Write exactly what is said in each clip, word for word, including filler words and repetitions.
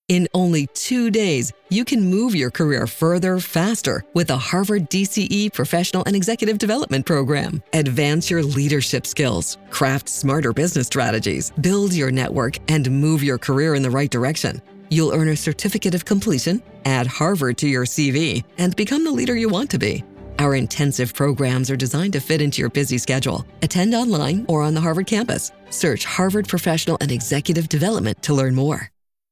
In only two days, you can move your career further, faster with the Harvard D C E Professional and Executive Development Program. Advance your leadership skills, craft smarter business strategies, build your network, and move your career in the right direction. You'll earn a certificate of completion, add Harvard to your C V, and become the leader you want to be. Our intensive programs are designed to fit into your busy schedule. Attend online or on the Harvard campus. Search Harvard Professional and Executive Development to learn more.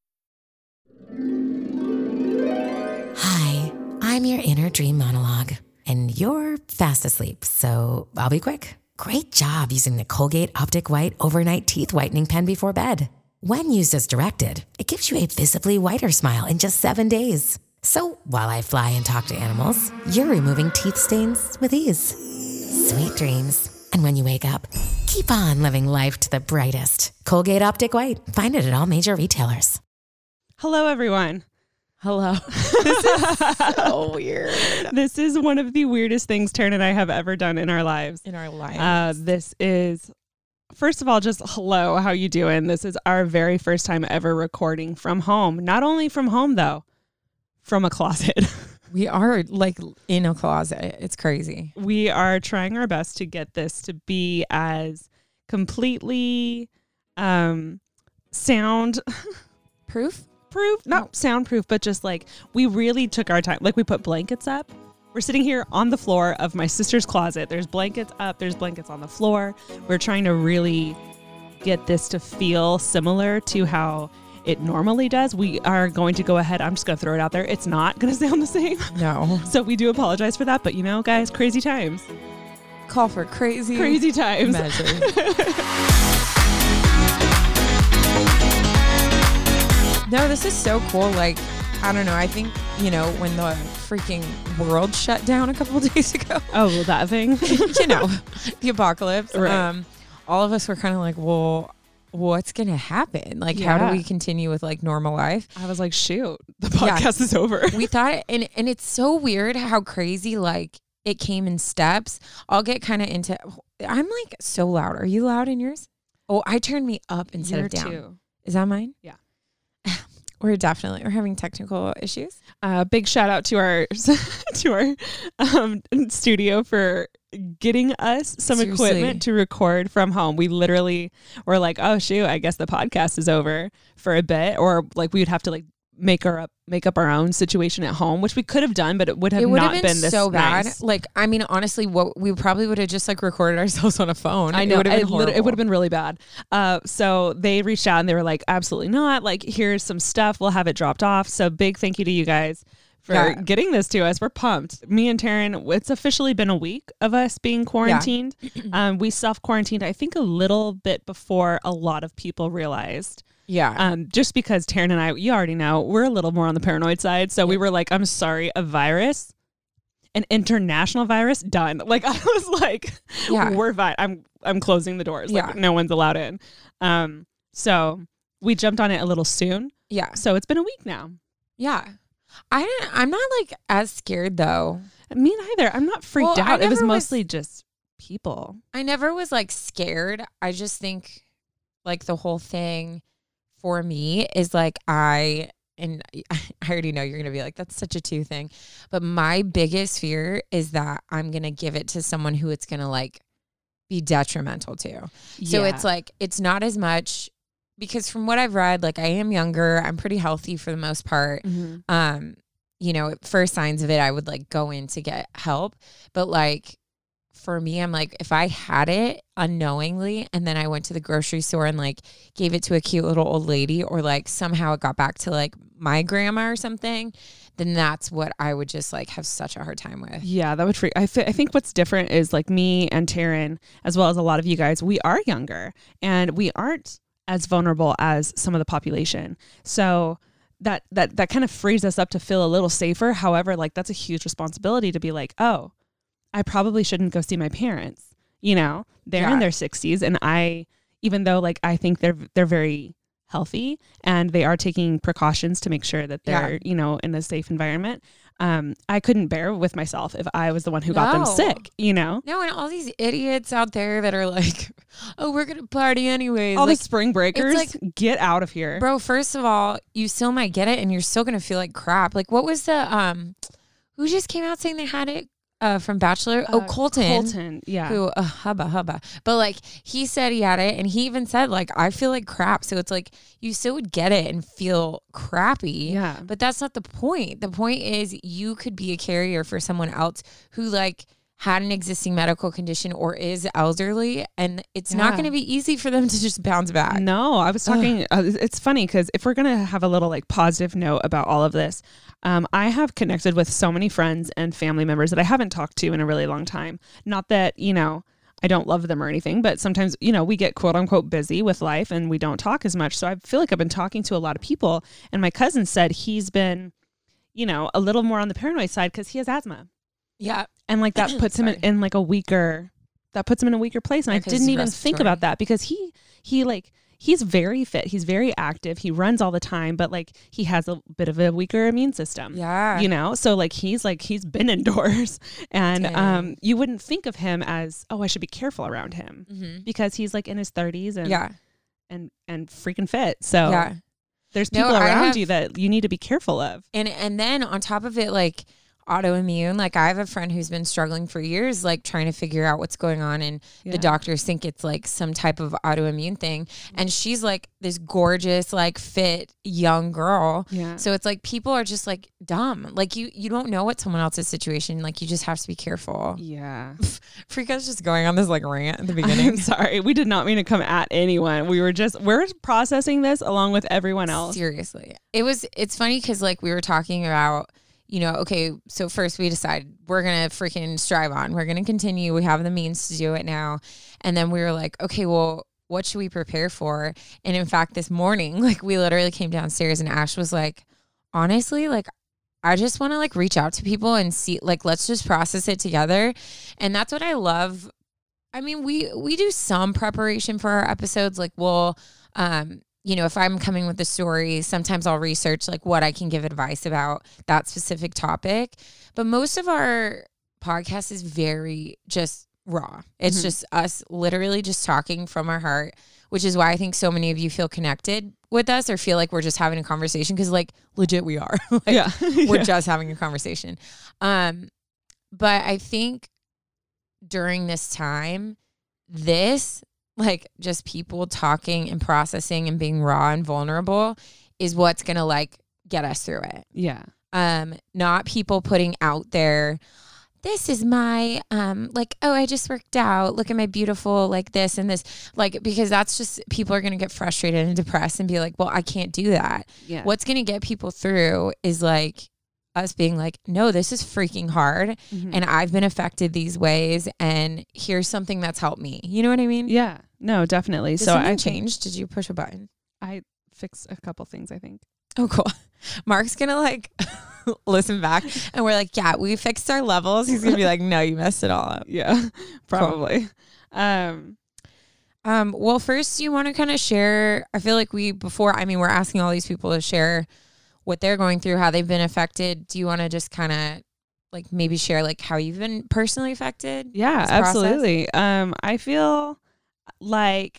Hi, I'm your inner dream monologue, and you're fast asleep, so I'll be quick. Great job using the Colgate Optic White Overnight Teeth Whitening Pen before bed. When used as directed, it gives you a visibly whiter smile in just seven days. So while I fly and talk to animals, you're removing teeth stains with ease. Sweet dreams. And when you wake up, keep on living life to the brightest. Colgate Optic White. Find it at all major retailers. Hello, everyone. Hello. This is so weird. This is one of the weirdest things Taryn and I have ever done in our lives. In our lives. Uh, this is, first of all, just hello, how you doing? This is our very first time ever recording from home. Not only from home, though, from a closet. We are like in a closet. It's crazy. We are trying our best to get this to be as completely um, sound proof. Proof, not no. soundproof, but just like we really took our time. Like we put blankets up. We're sitting here on the floor of my sister's closet. There's blankets up. There's blankets on the floor. We're trying to really get this to feel similar to how it normally does. We are going to go ahead. I'm just going to throw it out there. It's not going to sound the same. No. So we do apologize for that. But you know, guys, crazy times. Call for crazy, crazy times. Measures. No, this is so cool. Like, I don't know. I think, you know, when the freaking world shut down a couple of days ago. Oh, well, that thing. You know, the apocalypse. Right. Um, all of us were kind of like, well, what's going to happen? Like, yeah. how do we continue with like normal life? I was like, shoot, the podcast yeah. is over. We thought, and, and it's so weird how crazy, like, it came in steps. I'll get kind of into, I'm like so loud. Are you loud in yours? Oh, I turned me up instead You're of down. Too. Is that mine? Yeah. We're definitely, we're having technical issues. Uh, big shout out to our, to our um, studio for getting us some Seriously. equipment to record from home. We literally were like, oh shoot, I guess the podcast is over for a bit. Or like we would have to like make our up, make up our own situation at home, which we could have done, but it would have it would not have been, been this so bad. nice. Like, I mean, honestly, what we probably would have just like recorded ourselves on a phone. I know. It would have been, it, lit- it would have been really bad. Uh, so they reached out and they were like, absolutely not. Like, here's some stuff. We'll have it dropped off. So big thank you to you guys for yeah. getting this to us. We're pumped. Me and Taryn, it's officially been a week of us being quarantined. Yeah. um, we self-quarantined, I think, a little bit before a lot of people realized. Yeah. Um, just because Taryn and I, you already know, we're a little more on the paranoid side. So yeah. we were like, I'm sorry, a virus, an international virus, done. Like, I was like, yeah. we're fine. I'm, I'm closing the doors. Like, yeah. no one's allowed in. Um, so we jumped on it a little soon. Yeah. So it's been a week now. Yeah. I didn't, I'm not like as scared though. Me neither. I'm not freaked well, out. It was mostly was, just people. I never was like scared. I just think like the whole thing for me is like I, and I already know you're going to be like, that's such a two thing. But my biggest fear is that I'm going to give it to someone who it's going to like be detrimental to. Yeah. So it's like, it's not as much because from what I've read, like I am younger, I'm pretty healthy for the most part. Mm-hmm. Um, you know, first signs of it, I would like go in to get help. But like, for me, I'm like, if I had it unknowingly and then I went to the grocery store and like gave it to a cute little old lady or like somehow it got back to like my grandma or something, then that's what I would just like have such a hard time with. Yeah, that would freak. I, th- I think what's different is like me and Taryn, as well as a lot of you guys, we are younger and we aren't as vulnerable as some of the population. So that, that, that kind of frees us up to feel a little safer. However, like that's a huge responsibility to be like, oh, I probably shouldn't go see my parents. You know, they're yeah. in their sixties. And I, even though like, I think they're, they're very healthy and they are taking precautions to make sure that they're, yeah. you know, in a safe environment. um, I couldn't bear with myself if I was the one who got them No. sick, you know? No, and all these idiots out there that are like, oh, we're going to party anyways. All like, the spring breakers, like- get out of here. bro, first of all, you still might get it and you're still going to feel like crap. Like, what was the, um, who just came out saying they had it uh, from Bachelor? Oh, Uh, Colton. Colton, yeah. Who, uh, hubba, hubba. But like, he said he had it and he even said, like, I feel like crap. So it's like, you still would get it and feel crappy. Yeah. But that's not the point. The point is you could be a carrier for someone else who like had an existing medical condition or is elderly, and it's not Yeah. going to be easy for them to just bounce back. No, I was talking, uh, it's funny because if we're going to have a little like positive note about all of this, um, I have connected with so many friends and family members that I haven't talked to in a really long time. Not that, you know, I don't love them or anything, but sometimes, you know, we get quote unquote busy with life and we don't talk as much. So I feel like I've been talking to a lot of people, and my cousin said he's been, you know, a little more on the paranoid side because he has asthma. Yeah. And like that puts him in, in like a weaker, that puts him in a weaker place. And Yeah, I 'cause didn't it's even think respiratory. about that because he, he like, he's very fit. He's very active. He runs all the time, but like he has a bit of a weaker immune system. Yeah. You know? So like, he's like, he's been indoors and, Dang. um, you wouldn't think of him as, oh, I should be careful around him Mhm. because he's like in his thirties and, Yeah. and, and freaking fit. So Yeah. there's No, people I around have- you that you need to be careful of. And and then on top of it, like autoimmune, like I have a friend who's been struggling for years, like trying to figure out what's going on. And Yeah. the doctors think it's like some type of autoimmune thing. And she's like this gorgeous, like fit young girl. Yeah. So it's like people are just like dumb. Like you you don't know what someone else's situation. Like you just have to be careful. Yeah. Freaka's just going on this like rant at the I'm beginning. sorry. We did not mean to come at anyone. We were just, we're processing this along with everyone else. Seriously. It was, it's funny because like we were talking about, you know, okay, so first we decided we're going to freaking strive on. We're going to continue. We have the means to do it now. And then we were like, okay, well, what should we prepare for? And in fact, this morning, like we literally came downstairs and Ash was like, honestly, like, I just want to like reach out to people and see, like, let's just process it together. And that's what I love. I mean, we, we do some preparation for our episodes. Like we'll, um, you know, if I'm coming with a story, sometimes I'll research like what I can give advice about that specific topic. But most of our podcast is very just raw. It's Mhm. just us literally just talking from our heart, which is why I think so many of you feel connected with us or feel like we're just having a conversation because like legit we are. Like, Yeah. we're Yeah. just having a conversation. Um, but I think during this time, this like just people talking and processing and being raw and vulnerable is what's going to like get us through it. Yeah. Um, not people putting out there, this is my, um, like, oh, I just worked out. Look at my beautiful, like this and this, like, because that's just, people are going to get frustrated and depressed and be like, well, I can't do that. Yeah. What's going to get people through is like us being like, no, this is freaking hard. Mhm. And I've been affected these ways. And here's something that's helped me. You know what I mean? Yeah. No, definitely. Did so something I change? Did you push a button? I fixed a couple things, I think. Oh, cool. Mark's going to like listen back and we're like, yeah, we fixed our levels. He's going to be like, no, you messed it all up. Yeah, probably. Um, Um, well, first you want to kind of share, I feel like we, before, I mean, we're asking all these people to share what they're going through, how they've been affected. Do you want to just kind of like maybe share like how you've been personally affected? yeah, this process? absolutely. Um, I feel like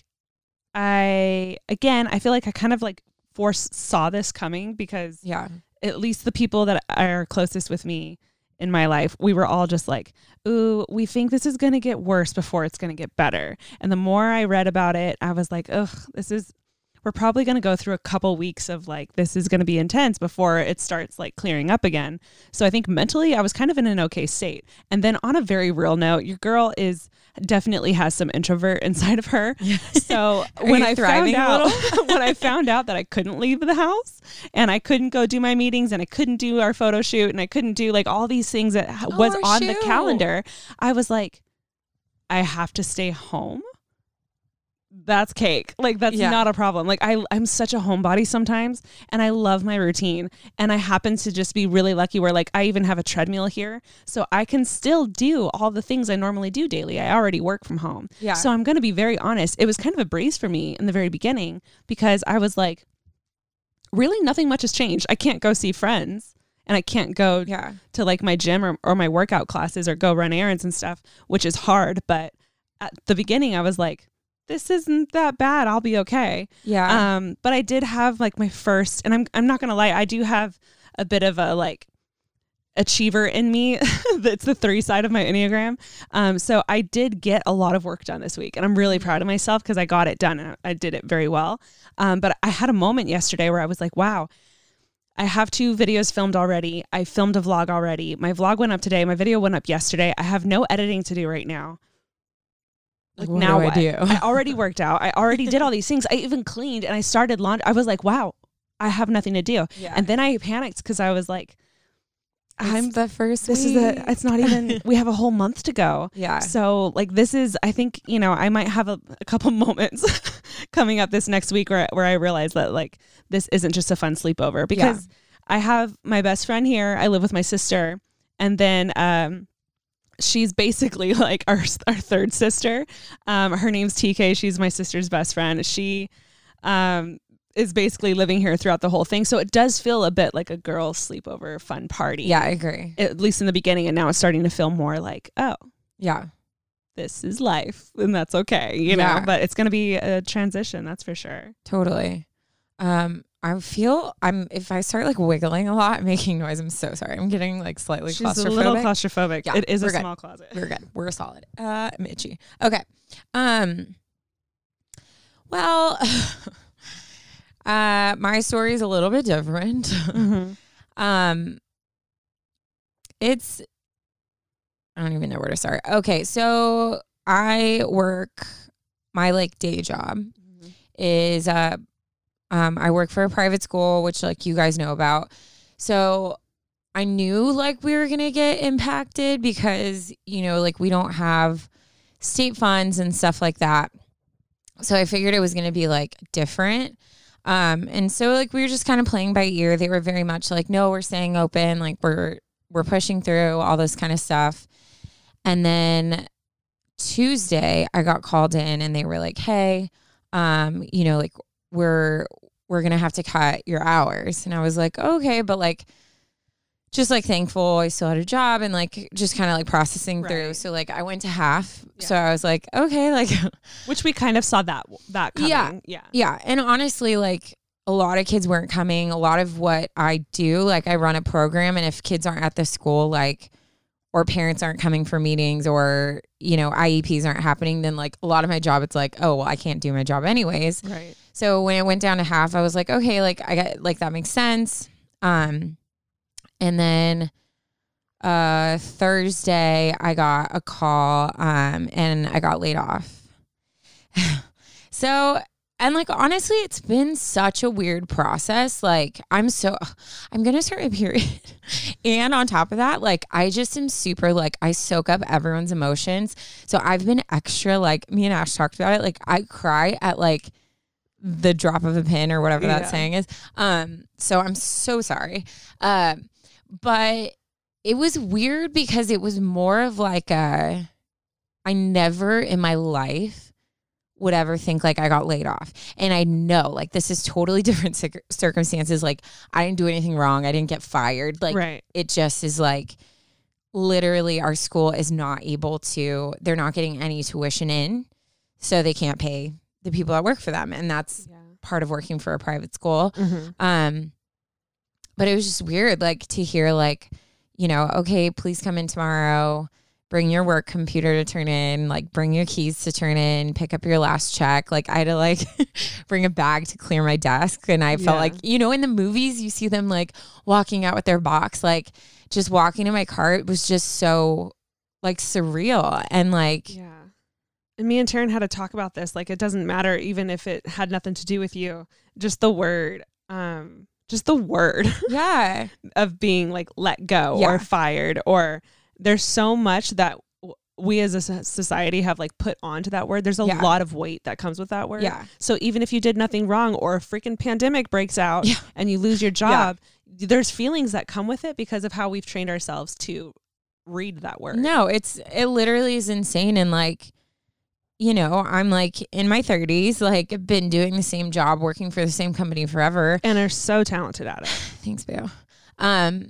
I, again, I feel like I kind of like foresaw this coming because Yeah. at least the people that are closest with me in my life, we were all just like, ooh, we think this is going to get worse before it's going to get better. And the more I read about it, I was like, ugh, this is, we're probably going to go through a couple weeks of like, this is going to be intense before it starts like clearing up again. So I think mentally I was kind of in an okay state. And then on a very real note, your girl is definitely has some introvert inside of her. So Are when you I found thriving a out, little? when I found out that I couldn't leave the house and I couldn't go do my meetings and I couldn't do our photo shoot and I couldn't do like all these things that ha- Oh, was our on the shoot. calendar, I was like, I have to stay home. That's cake. Like that's Yeah. not a problem. Like I, I'm such a homebody sometimes and I love my routine. And I happen to just be really lucky where like I even have a treadmill here. So I can still do all the things I normally do daily. I already work from home. Yeah. So I'm going to be very honest. It was kind of a breeze for me in the very beginning because I was like, really nothing much has changed. I can't go see friends and I can't go Yeah. to like my gym or, or my workout classes or go run errands and stuff, which is hard. But at the beginning I was like, this isn't that bad. I'll be okay. Yeah. Um, but I did have like my first, and I'm, I'm not going to lie. I do have a bit of a like achiever in me. That's the three side of my Enneagram. Um, so I did get a lot of work done this week, and I'm really proud of myself because I got it done and I did it very well. Um, but I had a moment yesterday where I was like, wow, I have two videos filmed already. I filmed a vlog already. My vlog went up today. My video went up yesterday. I have no editing to do right now. Like What now do I what? do? I already worked out. I already did all these things. I even cleaned and I started laundry. I was like, wow, I have nothing to do. Yeah. And then I panicked because I was like, I'm the first this week. is the it's not even we have a whole month to go. Yeah. So like this is I think, you know, I might have a, a couple moments coming up this next week where where I realize that like this isn't just a fun sleepover, because yeah. I have my best friend here. I live with my sister, and then um she's basically like our our third sister. Um her name's T K. She's my sister's best friend. She um is basically living here throughout the whole thing. So it does feel a bit like a girls' sleepover fun party. Yeah, I agree. At least in the beginning. And now it's starting to feel more like, oh, yeah, this is life, and that's okay, you yeah. know, but it's going to be a transition. That's for sure. Totally. Um, I feel I'm, if I start like wiggling a lot, making noise, I'm so sorry. I'm getting like slightly She's claustrophobic. a little claustrophobic. Yeah, it is a we're good. small closet. We're good. We're solid. Uh, I'm itchy. Okay. Um, well, Uh, my story is a little bit different. Mm-hmm. um, it's, I don't even know where to start. Okay. So I work, my like day job mm-hmm. is, uh, um, I work for a private school, which like you guys know about. So I knew like we were going to get impacted because, you know, like we don't have state funds and stuff like that. So I figured it was going to be like different. Um, and so like, we were just kind of playing by ear. They were very much like, no, we're staying open. Like we're, we're pushing through all this kind of stuff. And then Tuesday I got called in and they were like, hey, um, you know, like we're, we're going to have to cut your hours. And I was like, okay, but like, just like thankful I still had a job and like just kind of like processing right. through. So like I went to half. Yeah. So I was like, okay, like which we kind of saw that that coming. Yeah. Yeah. Yeah. And honestly, like a lot of kids weren't coming. A lot of what I do, like I run a program, and if kids aren't at the school, like or parents aren't coming for meetings or, you know, I E Ps aren't happening, then like a lot of my job, it's like, oh, well, I can't do my job anyways. Right. So when it went down to half, I was like, okay, like I got like that makes sense. Um And then uh, Thursday, I got a call um, and I got laid off. So, and like, honestly, it's been such a weird process. Like, I'm so, I'm going to start my period. And on top of that, like, I just am super, like, I soak up everyone's emotions. So I've been extra, like, me and Ash talked about it. Like, I cry at like the drop of a pin or whatever yeah. that saying is. Um, so I'm so sorry. Um, uh, But it was weird because it was more of like a, I never in my life would ever think like I got laid off. And I know like this is totally different cir- circumstances. Like I didn't do anything wrong. I didn't get fired. Like right. It just is like literally our school is not able to, they're not getting any tuition in. So they can't pay the people that work for them. And that's yeah. part of working for a private school. Mm-hmm. Um, But it was just weird, like, to hear, like, you know, okay, please come in tomorrow, bring your work computer to turn in, like, bring your keys to turn in, pick up your last check. Like, I had to, like, bring a bag to clear my desk. And I felt yeah. like, you know, in the movies, you see them, like, walking out with their box. Like, just walking to my car, it was just so, like, surreal. And, like... Yeah. And me and Taryn had to talk about this. Like, it doesn't matter even if it had nothing to do with you. Just the word... um. Just the word yeah. of being like let go yeah. or fired, or there's so much that w- we as a society have like put onto that word. There's a yeah. lot of weight that comes with that word. Yeah. So even if you did nothing wrong or a freaking pandemic breaks out yeah. and you lose your job, yeah. there's feelings that come with it because of how we've trained ourselves to read that word. No, it's, it literally is insane. And like, you know, I'm like in my thirties, like I've been doing the same job, working for the same company forever. And are so talented at it. Thanks, Boo. Um,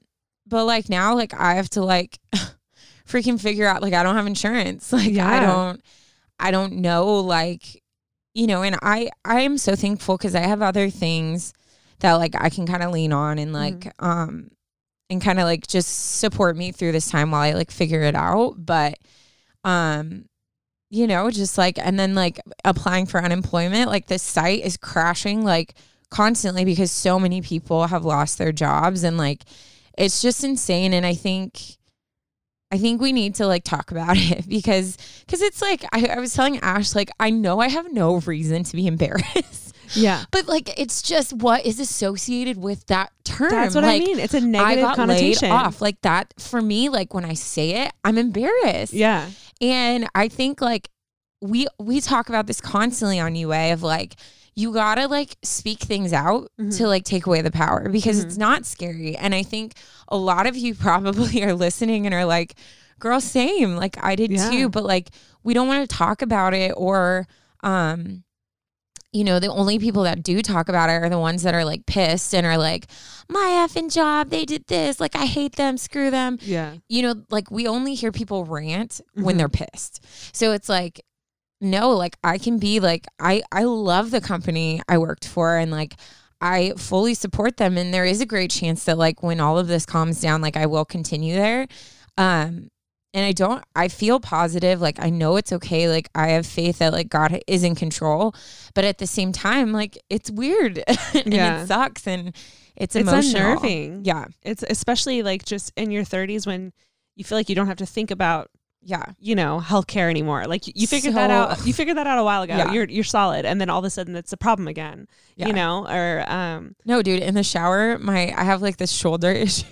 but like now, like I have to like freaking figure out, like, I don't have insurance. Like, Yeah. I don't, I don't know, like, you know, and I, I am so thankful because I have other things that like I can kind of lean on and like, mm-hmm. um, and kind of like just support me through this time while I like figure it out. But, um, you know, just like, and then like applying for unemployment, like this site is crashing like constantly because so many people have lost their jobs, and like, it's just insane. And I think, I think we need to like talk about it because, because it's like, I, I was telling Ash, like, I know I have no reason to be embarrassed. Yeah. But like, it's just what is associated with that term. That's what like, I mean. It's a negative I got connotation. Laid off. Like that for me, like when I say it, I'm embarrassed. Yeah. And I think like we, we talk about this constantly on U A of like, you gotta like speak things out mm-hmm. to like take away the power because mm-hmm. it's not scary. And I think a lot of you probably are listening and are like, girl, same. Like I did yeah. too. But like, we don't want to talk about it, or, um, you know, the only people that do talk about it are the ones that are like pissed and are like, my effing job, they did this. Like, I hate them. Screw them. Yeah. You know, like we only hear people rant mm-hmm. when they're pissed. So it's like, no, like I can be like, I, I love the company I worked for, and like, I fully support them. And there is a great chance that like when all of this calms down, like I will continue there. Um, And I don't, I feel positive. Like, I know it's okay. Like, I have faith that like God is in control, but at the same time, like it's weird and yeah. it sucks and it's, it's emotional. unnerving. Yeah. It's especially like just in your thirties when you feel like you don't have to think about, yeah, you know, healthcare anymore. Like you figured so, that out. You figured that out a while ago. Yeah. You're, you're solid. And then all of a sudden it's a problem again, yeah. you know, or, um, no, dude, in the shower, my, I have like this shoulder issue.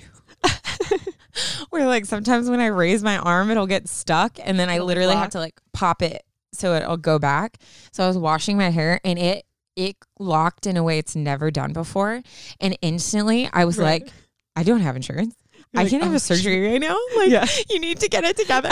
Where like sometimes when I raise my arm, it'll get stuck, and then I it'll literally lock. have to like pop it so it'll go back. So I was washing my hair, and it it locked in a way it's never done before, and instantly I was right. like, I don't have insurance. You're I like, can't oh, have a surgery right now. Like, yeah. you need to get it together.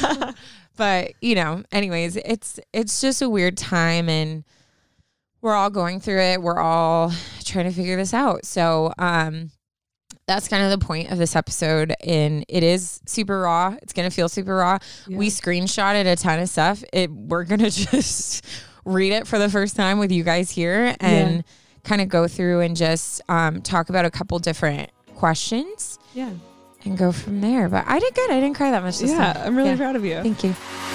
But you know, anyways, it's it's just a weird time, and we're all going through it. We're all trying to figure this out. So, um. That's kind of the point of this episode, and it is super raw. It's going to feel super raw. Yeah. We screenshotted a ton of stuff. It, we're going to just read it for the first time with you guys here and yeah. kind of go through and just um, talk about a couple different questions. Yeah. And go from there. But I did good. I didn't cry that much this yeah, time. I'm really yeah. proud of you. Thank you.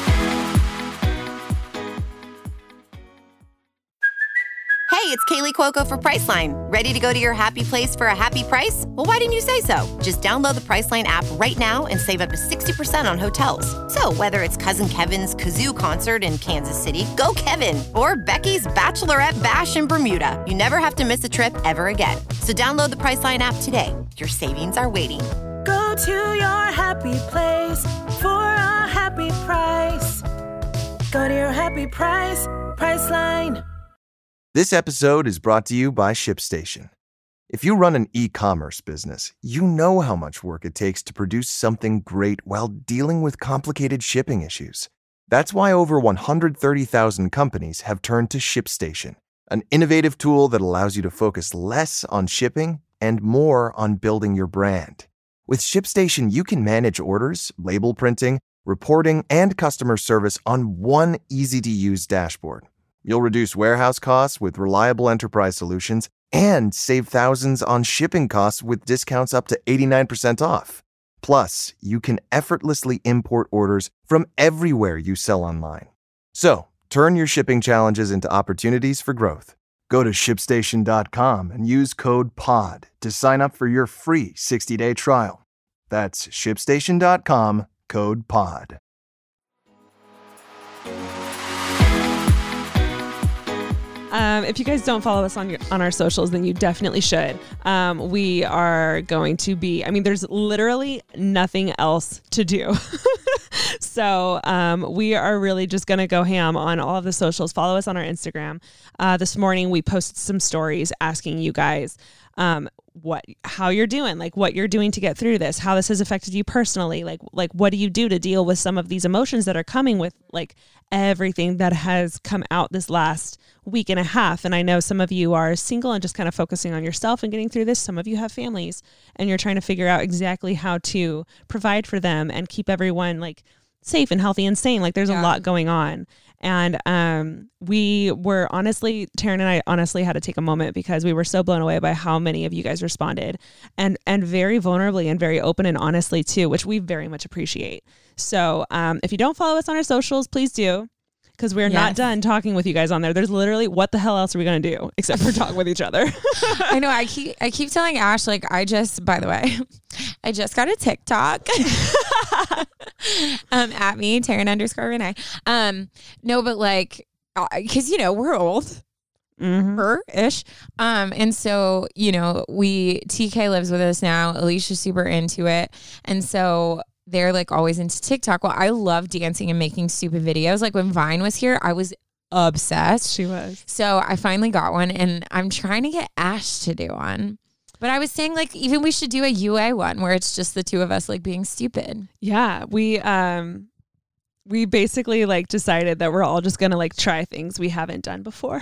Hey, it's Kaylee Cuoco for Priceline. Ready to go to your happy place for a happy price? Well, why didn't you say so? Just download the Priceline app right now and save up to sixty percent on hotels. So whether it's Cousin Kevin's Kazoo Concert in Kansas City, go Kevin, or Becky's Bachelorette Bash in Bermuda, you never have to miss a trip ever again. So download the Priceline app today. Your savings are waiting. Go to your happy place for a happy price. Go to your happy price, Priceline. This episode is brought to you by ShipStation. If you run an e-commerce business, you know how much work it takes to produce something great while dealing with complicated shipping issues. That's why over one hundred thirty thousand companies have turned to ShipStation, an innovative tool that allows you to focus less on shipping and more on building your brand. With ShipStation, you can manage orders, label printing, reporting, and customer service on one easy-to-use dashboard. You'll reduce warehouse costs with reliable enterprise solutions and save thousands on shipping costs with discounts up to eighty-nine percent off. Plus, you can effortlessly import orders from everywhere you sell online. So, turn your shipping challenges into opportunities for growth. Go to ship station dot com and use code P O D to sign up for your free sixty-day trial. That's ship station dot com, code P O D. Um, if you guys don't follow us on your, on our socials, then you definitely should. Um, we are going to be, I mean, there's literally nothing else to do. So um, we are really just going to go ham on all of the socials. Follow us on our Instagram. Uh, this morning, we posted some stories asking you guys, um, what, how you're doing, like what you're doing to get through this, how this has affected you personally. Like, like what do you do to deal with some of these emotions that are coming with like everything that has come out this last week and a half. And I know some of you are single and just kind of focusing on yourself and getting through this. Some of you have families and you're trying to figure out exactly how to provide for them and keep everyone like safe and healthy and sane. Like there's yeah. a lot going on. And um, we were honestly, Taryn and I honestly had to take a moment because we were so blown away by how many of you guys responded and, and very vulnerably and very open and honestly too, which we very much appreciate. So um, if you don't follow us on our socials, please do. Because we're yes. not done talking with you guys on there. There's literally, what the hell else are we going to do except for talk with each other? I know. I keep I keep telling Ash, like, I just, by the way, I just got a TikTok. um, at me, Taryn underscore Renee. Um, no, but like, because, you know, we're old. Mm-hmm. Her-ish. Um, and so, you know, we, T K lives with us now. Alicia's super into it. And so they're like always into TikTok. Well, I love dancing and making stupid videos. Like when Vine was here, I was obsessed. She was. So I finally got one and I'm trying to get Ash to do one. But I was saying like even we should do a U A one where it's just the two of us like being stupid. Yeah. We um we basically like decided that we're all just gonna like try things we haven't done before.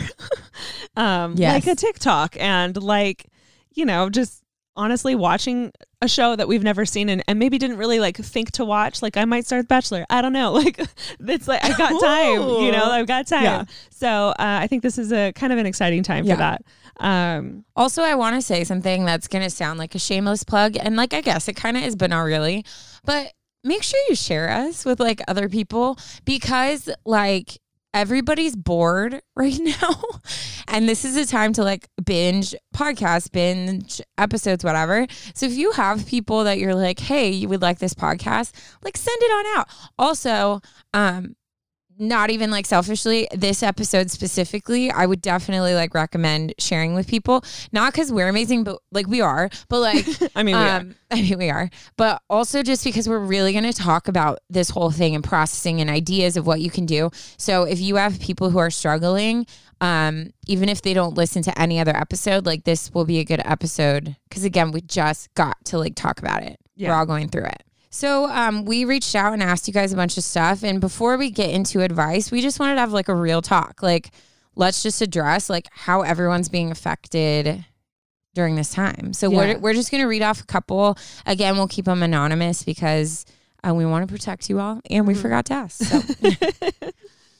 um yes. Like a TikTok and like, you know, just honestly watching a show that we've never seen and, and maybe didn't really like think to watch. Like I might start Bachelor. I don't know. Like it's like I got time, you know, I've got time. Yeah. So uh, I think this is a kind of an exciting time yeah. for that. Um, also, I want to say something that's going to sound like a shameless plug. And like, I guess it kind of is, but not really. But make sure you share us with like other people because like everybody's bored right now. And this is a time to like binge podcasts, binge episodes, whatever. So if you have people that you're like, hey, you would like this podcast, like send it on out. Also, um, not even like selfishly, this episode specifically, I would definitely like recommend sharing with people. Not because we're amazing, but like we are. But like, I mean, we um, are. I mean, we are. But also just because we're really going to talk about this whole thing and processing and ideas of what you can do. So if you have people who are struggling, um, even if they don't listen to any other episode, like this will be a good episode. Because again, we just got to like talk about it. Yeah. We're all going through it. So um, we reached out and asked you guys a bunch of stuff. And before we get into advice, we just wanted to have like a real talk. Like, let's just address like how everyone's being affected during this time. So yeah. we're, we're just going to read off a couple. Again, we'll keep them anonymous because uh, we want to protect you all. And we mm-hmm. forgot to ask. So.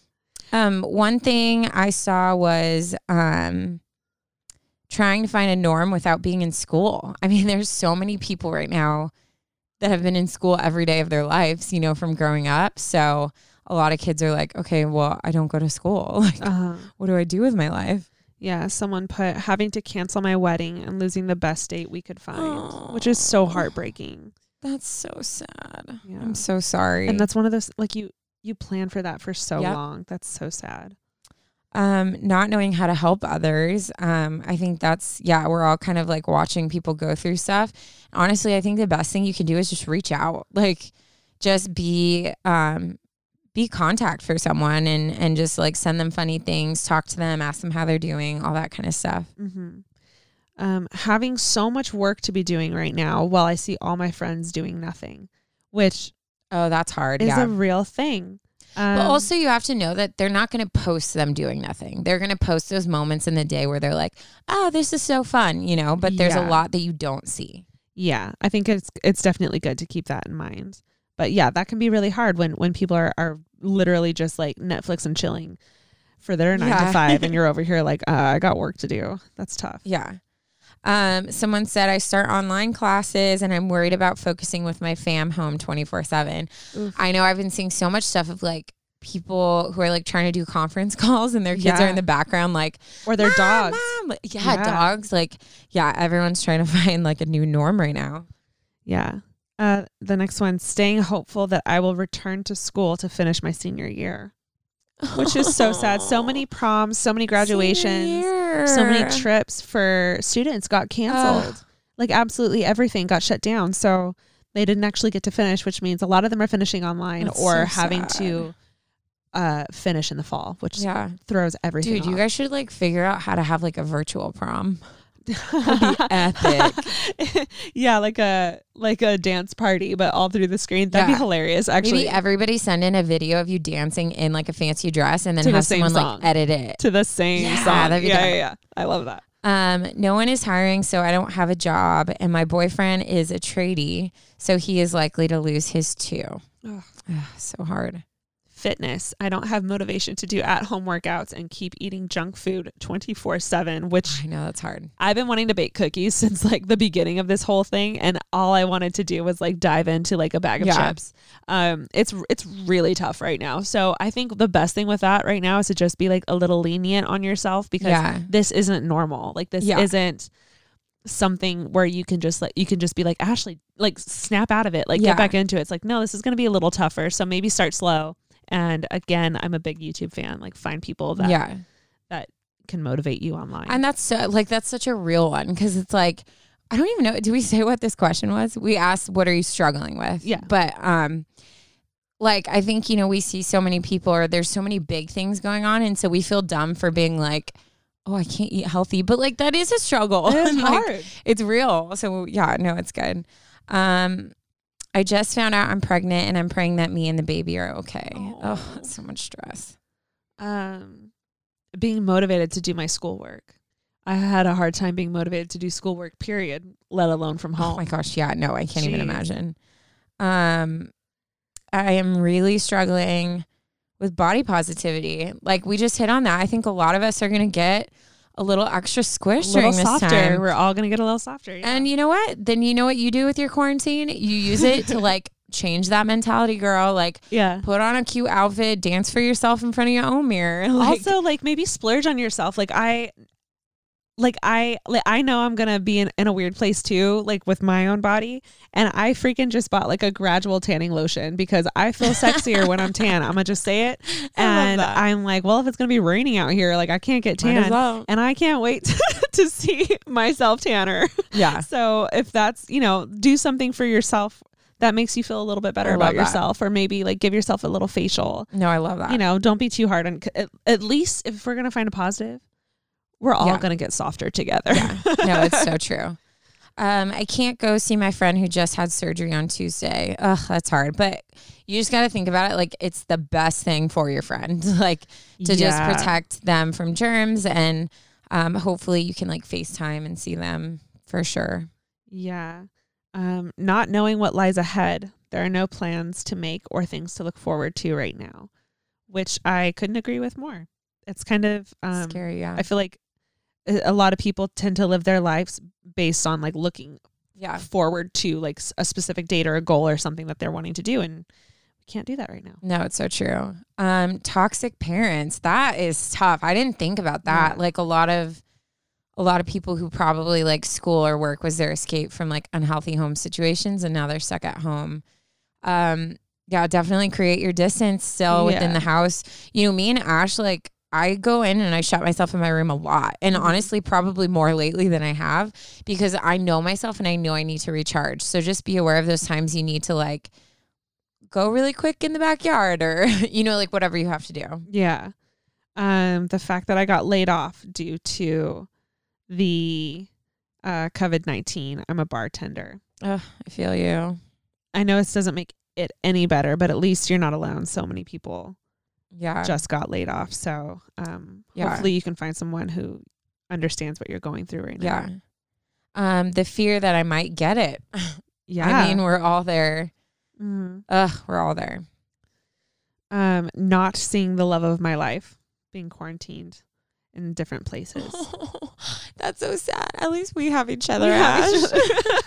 um, one thing I saw was um, trying to find a norm without being in school. I mean, there's so many people right now that have been in school every day of their lives, you know, from growing up. So a lot of kids are like, okay, well, I don't go to school. Like, uh-huh. what do I do with my life? Yeah. Someone put having to cancel my wedding and losing the best date we could find, oh, which is so heartbreaking. That's so sad. Yeah. I'm so sorry. And that's one of those, like you, you plan for that for so yep. long. That's so sad. Um, not knowing how to help others. Um, I think that's, yeah, we're all kind of like watching people go through stuff. Honestly, I think the best thing you can do is just reach out, like just be, um, be contact for someone and, and just like send them funny things, talk to them, ask them how they're doing, all that kind of stuff. Mm-hmm. Um, having so much work to be doing right now while I see all my friends doing nothing, which oh, that's hard. Is yeah. a real thing. Um, but also you have to know that they're not going to post them doing nothing. They're going to post those moments in the day where they're like, oh, this is so fun, you know, but there's yeah. a lot that you don't see. Yeah. I think it's, it's definitely good to keep that in mind. But yeah, that can be really hard when, when people are, are literally just like Netflix and chilling for their nine yeah. to five and you're over here like, uh, I got work to do. That's tough. Yeah. Um, someone said I start online classes and I'm worried about focusing with my fam home twenty-four seven. I know I've been seeing so much stuff of like people who are like trying to do conference calls and their kids yeah. are in the background, like, or their dogs. Mom. Yeah, yeah. Dogs. Like, yeah, everyone's trying to find like a new norm right now. Yeah. Uh, the next one, staying hopeful that I will return to school to finish my senior year. Which is so sad. So many proms, so many graduations, so many trips for students got canceled. Ugh. Like absolutely everything got shut down. So they didn't actually get to finish, which means a lot of them are finishing online That's or so having sad. to uh, finish in the fall, which yeah. throws everything Dude, off. You guys should like figure out how to have like a virtual prom. That'd be epic. Yeah, like a like a dance party, but all through the screen. That'd Yeah. be hilarious. Actually, Maybe everybody send in a video of you dancing in like a fancy dress, and then To the have same someone song. like edit it. to the same Yeah, song. that'd be yeah, dope. yeah, yeah. I love that. Um, no one is hiring, so I don't have a job, and my boyfriend is a tradie, so he is likely to lose his too. Ugh. Ugh, so hard. Fitness. I don't have motivation to do at-home workouts and keep eating junk food twenty-four seven, which I know that's hard. I've been wanting to bake cookies since like the beginning of this whole thing, and all I wanted to do was like dive into like a bag of Yeah. chips. Um, it's it's really tough right now. So I think the best thing with that right now is to just be like a little lenient on yourself, because Yeah. this isn't normal. Like this Yeah. isn't something where you can just like you can just be like, Ashley, like snap out of it, like Yeah. get back into it. It's like, no, this is going to be a little tougher. So maybe start slow. And again, I'm a big YouTube fan. Like find people that Yeah. that can motivate you online. And that's so, like, that's such a real one, because it's like, I don't even know. Do we say what this question was? We asked, what are you struggling with? Yeah. But, um, like, I think, you know, we see so many people, or there's so many big things going on. And so we feel dumb for being like, oh, I can't eat healthy. But like, that is a struggle. It is And, like, hard. it's real. So yeah, no, it's good. Um, I just found out I'm pregnant, and I'm praying that me and the baby are okay. Oh. Oh, that's so much stress. um, being motivated to do my schoolwork. I had a hard time being motivated to do schoolwork, period, let alone from home. Oh my gosh. Yeah, no, I can't even Jeez. imagine. Um, I am really struggling with body positivity. Like, we just hit on that. I think a lot of us are going to get a little extra squish A during little this softer. time. We're all going to get a little softer. Yeah. And you know what? Then you know what you do with your quarantine? You use it to like change that mentality, girl. Like, yeah. put on a cute outfit, dance for yourself in front of your own mirror. Like, Also, like maybe splurge on yourself. Like I, like I, like I know I'm gonna be in, in a weird place too, like with my own body. And I freaking just bought like a gradual tanning lotion because I feel sexier when I'm tan. I'm gonna just say it. I love And that. I'm like, well, if it's gonna be raining out here, like I can't get Might as tan, well. and I can't wait to, to see myself tanner. yeah. So if that's, you know, do something for yourself that makes you feel a little bit better I about love that. yourself, or maybe like give yourself a little facial. No, I love that. You know, don't be too hard on, at, at least if we're going to find a positive, we're all Yeah. going to get softer together. Yeah. No, it's so true. Um, I can't go see my friend who just had surgery on Tuesday. Ugh, that's hard. But you just got to think about it. Like, it's the best thing for your friend, like to just Yeah. protect them from germs. And um, hopefully you can like FaceTime and see them for sure. Yeah. Um, not knowing what lies ahead. There are no plans to make or things to look forward to right now, which I couldn't agree with more. It's kind of um, Scary. Yeah. I feel like a a lot of people tend to live their lives based on like looking yeah. forward to like s- a specific date or a goal or something that they're wanting to do, and we can't do that right now. No, it's so true. Um, toxic parents. That is tough. I didn't think about that. Yeah. Like a lot of a lot of people who probably like school or work was their escape from like unhealthy home situations, and now they're stuck at home. Um, yeah, definitely create your distance still within Yeah. the house. You know, me and Ash, like I go in and I shut myself in my room a lot, and Mhm. honestly, probably more lately than I have, because I know myself and I know I need to recharge. So just be aware of those times you need to like go really quick in the backyard, or, you know, like whatever you have to do. Yeah. Um, the fact that I got laid off due to the uh, COVID nineteen. I'm a bartender. Ugh, I feel you. I know this doesn't make it any better, but at least you're not alone. So many people Yeah. just got laid off. So um, Yeah. hopefully you can find someone who understands what you're going through right yeah. now. Um, the fear that I might get it. Yeah. I mean, we're all there. Mhm. Ugh, we're all there. Um, not seeing the love of my life, being quarantined in different places. That's so sad. At least we have each other, We have Ash. each other.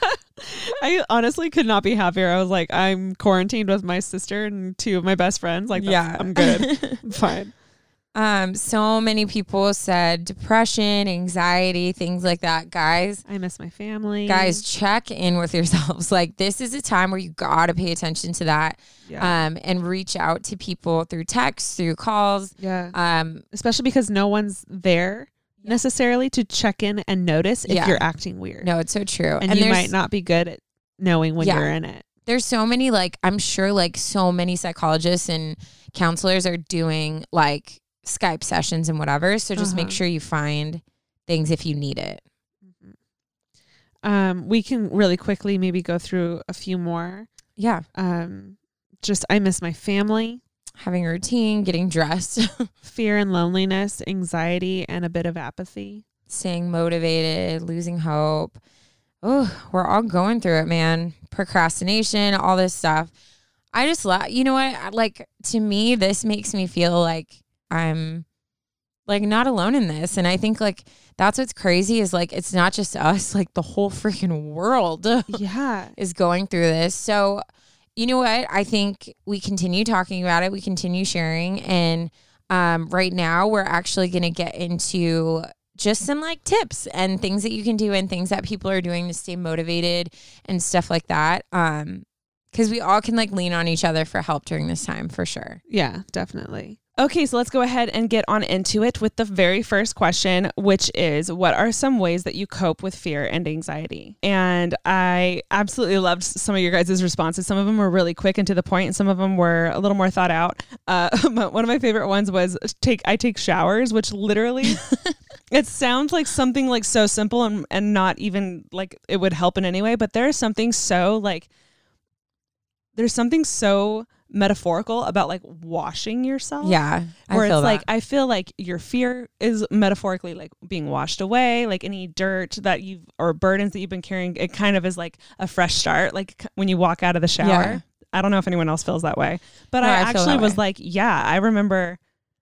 I honestly could not be happier. I was like, I'm quarantined with my sister and two of my best friends. Like, that's, Yeah. I'm good. I'm fine. Um, so many people said depression, anxiety, things like that. Guys, I miss my family. guys, check in with yourselves. Like, this is a time where you gotta pay attention to that. Yeah. Um, and reach out to people through text, through calls. yeah. Um, Especially because no one's there necessarily to check in and notice if Yeah. you're acting weird. no, it's so true. And, you there's- might not be good at knowing when Yeah. you're in it. There's so many, like, I'm sure like so many psychologists and counselors are doing like Skype sessions and whatever. So just make Uh-huh. sure you find things if you need it. Mm-hmm. Um, we can really quickly maybe go through a few more. Yeah. Um, just, I miss my family. Having a routine, getting dressed. Fear and loneliness, anxiety, and a bit of apathy. Staying motivated, losing hope. Oh, we're all going through it, man. Procrastination, all this stuff. I just love, you know what? Like, to me, this makes me feel like I'm like not alone in this. And I think like that's what's crazy is like, it's not just us, like the whole freaking world yeah. is going through this. So, you know what? I think we continue talking about it. We continue sharing. And um, right now we're actually going to get into just some like tips and things that you can do and things that people are doing to stay motivated and stuff like that. Um, because we all can like lean on each other for help during this time for sure. Yeah, definitely. Okay, so let's go ahead and get on into it with the very first question, which is, what are some ways that you cope with fear and anxiety? And I absolutely loved some of your guys' responses. Some of them were really quick and to the point, and some of them were a little more thought out. Uh, one of my favorite ones was take I take showers, which literally, it sounds like something like so simple and, and not even like it would help in any way, but there's something so like, there's something so metaphorical about like washing yourself. Yeah. I where feel it's that. like, I feel like your fear is metaphorically like being washed away, like any dirt that you've, or burdens that you've been carrying. It kind of is like a fresh start. Like when you walk out of the shower, Yeah. I don't know if anyone else feels that way, but No, I, I feel actually that was way. like, yeah, I remember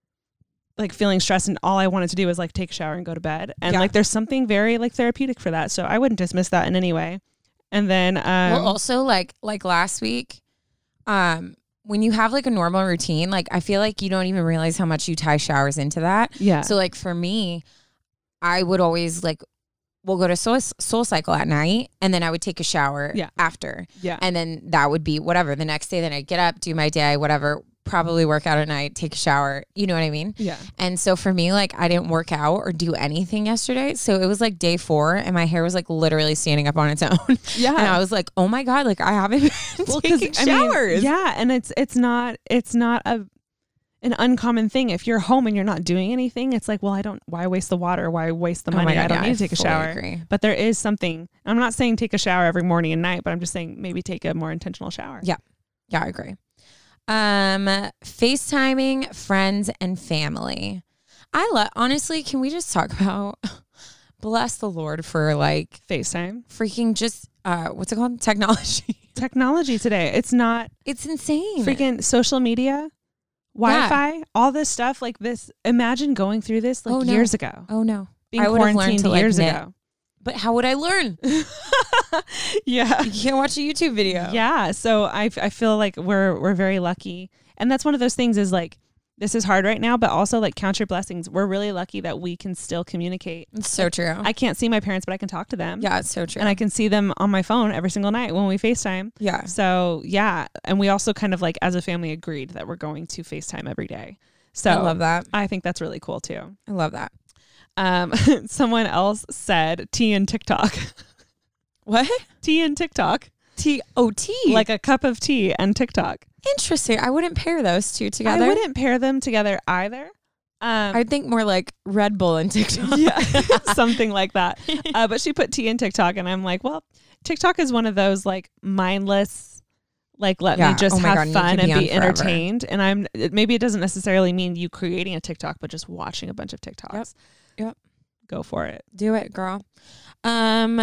like feeling stressed and all I wanted to do was like take a shower and go to bed. And Yeah. like, there's something very like therapeutic for that. So I wouldn't dismiss that in any way. And then, um, well, also like, like last week, um, when you have like a normal routine, like I feel like you don't even realize how much you tie showers into that. yeah. So like for me, I would always like, we'll go to Soul, Soul Cycle at night and then I would take a shower Yeah. after. yeah. And then that would be whatever. The next day, then I'd get up, do my day, whatever, probably work out at night, take a shower. You know what I mean? yeah. And so for me, like I didn't work out or do anything yesterday. So it was like day four and my hair was like literally standing up on its own. Yeah. And I was like, oh my God, like I haven't been Well, 'cause, taking I mean, showers. yeah, and it's it's not it's not a an uncommon thing. If you're home and you're not doing anything, it's like, well, I don't. Why waste the water? Why waste the Oh my money? God, I don't yeah, need to I take a fully shower. agree. But there is something. I'm not saying take a shower every morning and night, but I'm just saying maybe take a more intentional shower. Yeah. Yeah, I agree. Um, FaceTiming friends and family. I love, honestly, can we just talk about, bless the Lord for like FaceTime freaking just, uh, what's it called? Technology. technology today. It's not It's insane. freaking social media, Wi-Fi, all this stuff like this. Imagine going through this like Oh, no. years ago, Oh no. being I would have learned quarantined to, like, years knit. ago. But how would I learn? Yeah. You can't watch a YouTube video. Yeah. So I, I feel like we're we're very lucky. And that's one of those things is like, this is hard right now, but also like count your blessings. We're really lucky that we can still communicate. It's so true. I can't see my parents, but I can talk to them. yeah, it's so true. And I can see them on my phone every single night when we FaceTime. yeah. So yeah. And we also kind of like as a family agreed that we're going to FaceTime every day. So I love that. I think that's really cool too. I love that. Um, someone else said tea and TikTok. What? Tea and TikTok. T O T. Like a cup of tea and TikTok. Interesting. I wouldn't pair those two together. I wouldn't pair them together either. Um, I'd think more like Red Bull and TikTok. yeah, something like that. Uh, but she put tea in TikTok, and I'm like, well, TikTok is one of those like mindless, like let Yeah. me just Oh my have God, you fun could be and be on forever. entertained. And I'm it, maybe it doesn't necessarily mean you creating a TikTok, but just watching a bunch of TikToks. Yep. Yep. Go for it. Do it, girl. Um.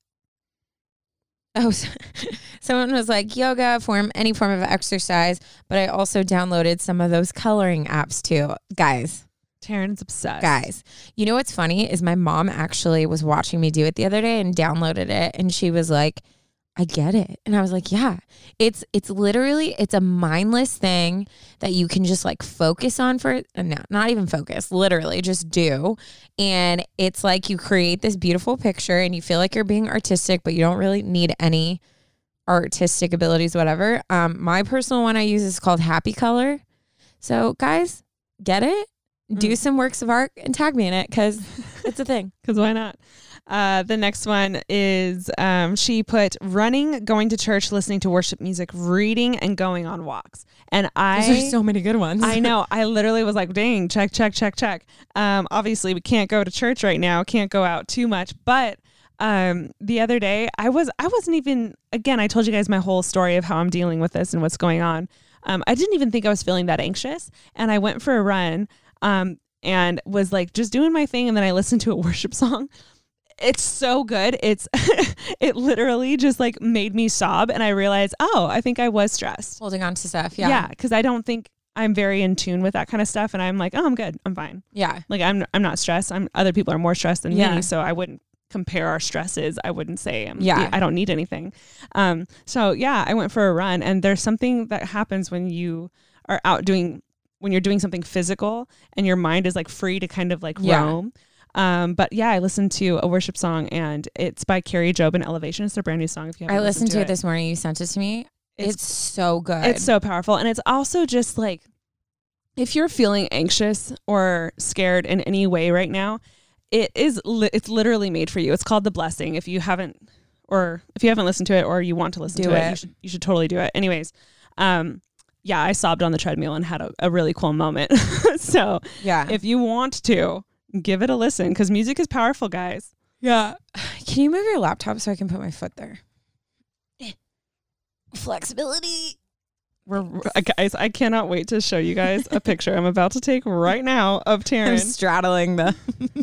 Oh, so- someone was like yoga, form any form of exercise, but I also downloaded some of those coloring apps too, guys. Taryn's obsessed. Guys, you know what's funny is my mom actually was watching me do it the other day and downloaded it, and she was like, I get it. And I was like, yeah, it's it's literally, it's a mindless thing that you can just like focus on for, no, not even focus, literally just do. And it's like you create this beautiful picture and you feel like you're being artistic, but you don't really need any artistic abilities, whatever. Um, my personal one I use is called Happy Color. So guys, get it? Do Mm. some works of art and tag me in it because it's a thing. Because why not? Uh, the next one is um, she put running, going to church, listening to worship music, reading, and going on walks. And I, Those are so many good ones. I know, I literally was like, dang, check, check, check, check. Um, obviously, we can't go to church right now, can't go out too much, but um, the other day, I was I wasn't even, again, I told you guys my whole story of how I'm dealing with this and what's going on. Um, I didn't even think I was feeling that anxious. And I went for a run um, and was like just doing my thing. And then I listened to a worship song. It's so good. It's it literally just like made me sob. And I realized, oh, I think I was stressed. Holding on to stuff. Yeah. Yeah. Because I don't think I'm very in tune with that kind of stuff. And I'm like, oh, I'm good. I'm fine. Yeah. Like I'm I'm not stressed. I'm other people are more stressed than Yeah. me. So I wouldn't compare our stresses. I wouldn't say um, Yeah. I don't need anything. Um, so yeah, I went for a run, and there's something that happens when you are out doing, when you're doing something physical and your mind is like free to kind of like Yeah. roam. Um, but yeah, I listened to a worship song, and it's by Carrie Job and Elevation. It's their brand new song. If you haven't I listened to it it this morning. You sent it to me. It's, It's- so good. It's so powerful. And it's also just like, if you're feeling anxious or scared in any way right now, it is, li- it's literally made for you. It's called The Blessing. If you haven't, or if you haven't listened to it or you want to listen Do to it, it. you should, you should totally do it. Anyways. Um, yeah, I sobbed on the treadmill and had a, a really cool moment. So yeah. if you want to, give it a listen, because music is powerful, guys. Yeah. Can you move your laptop so I can put my foot there? Flexibility. We're uh, guys, I cannot wait to show you guys a picture I'm about to take right now of I'm Taryn. straddling the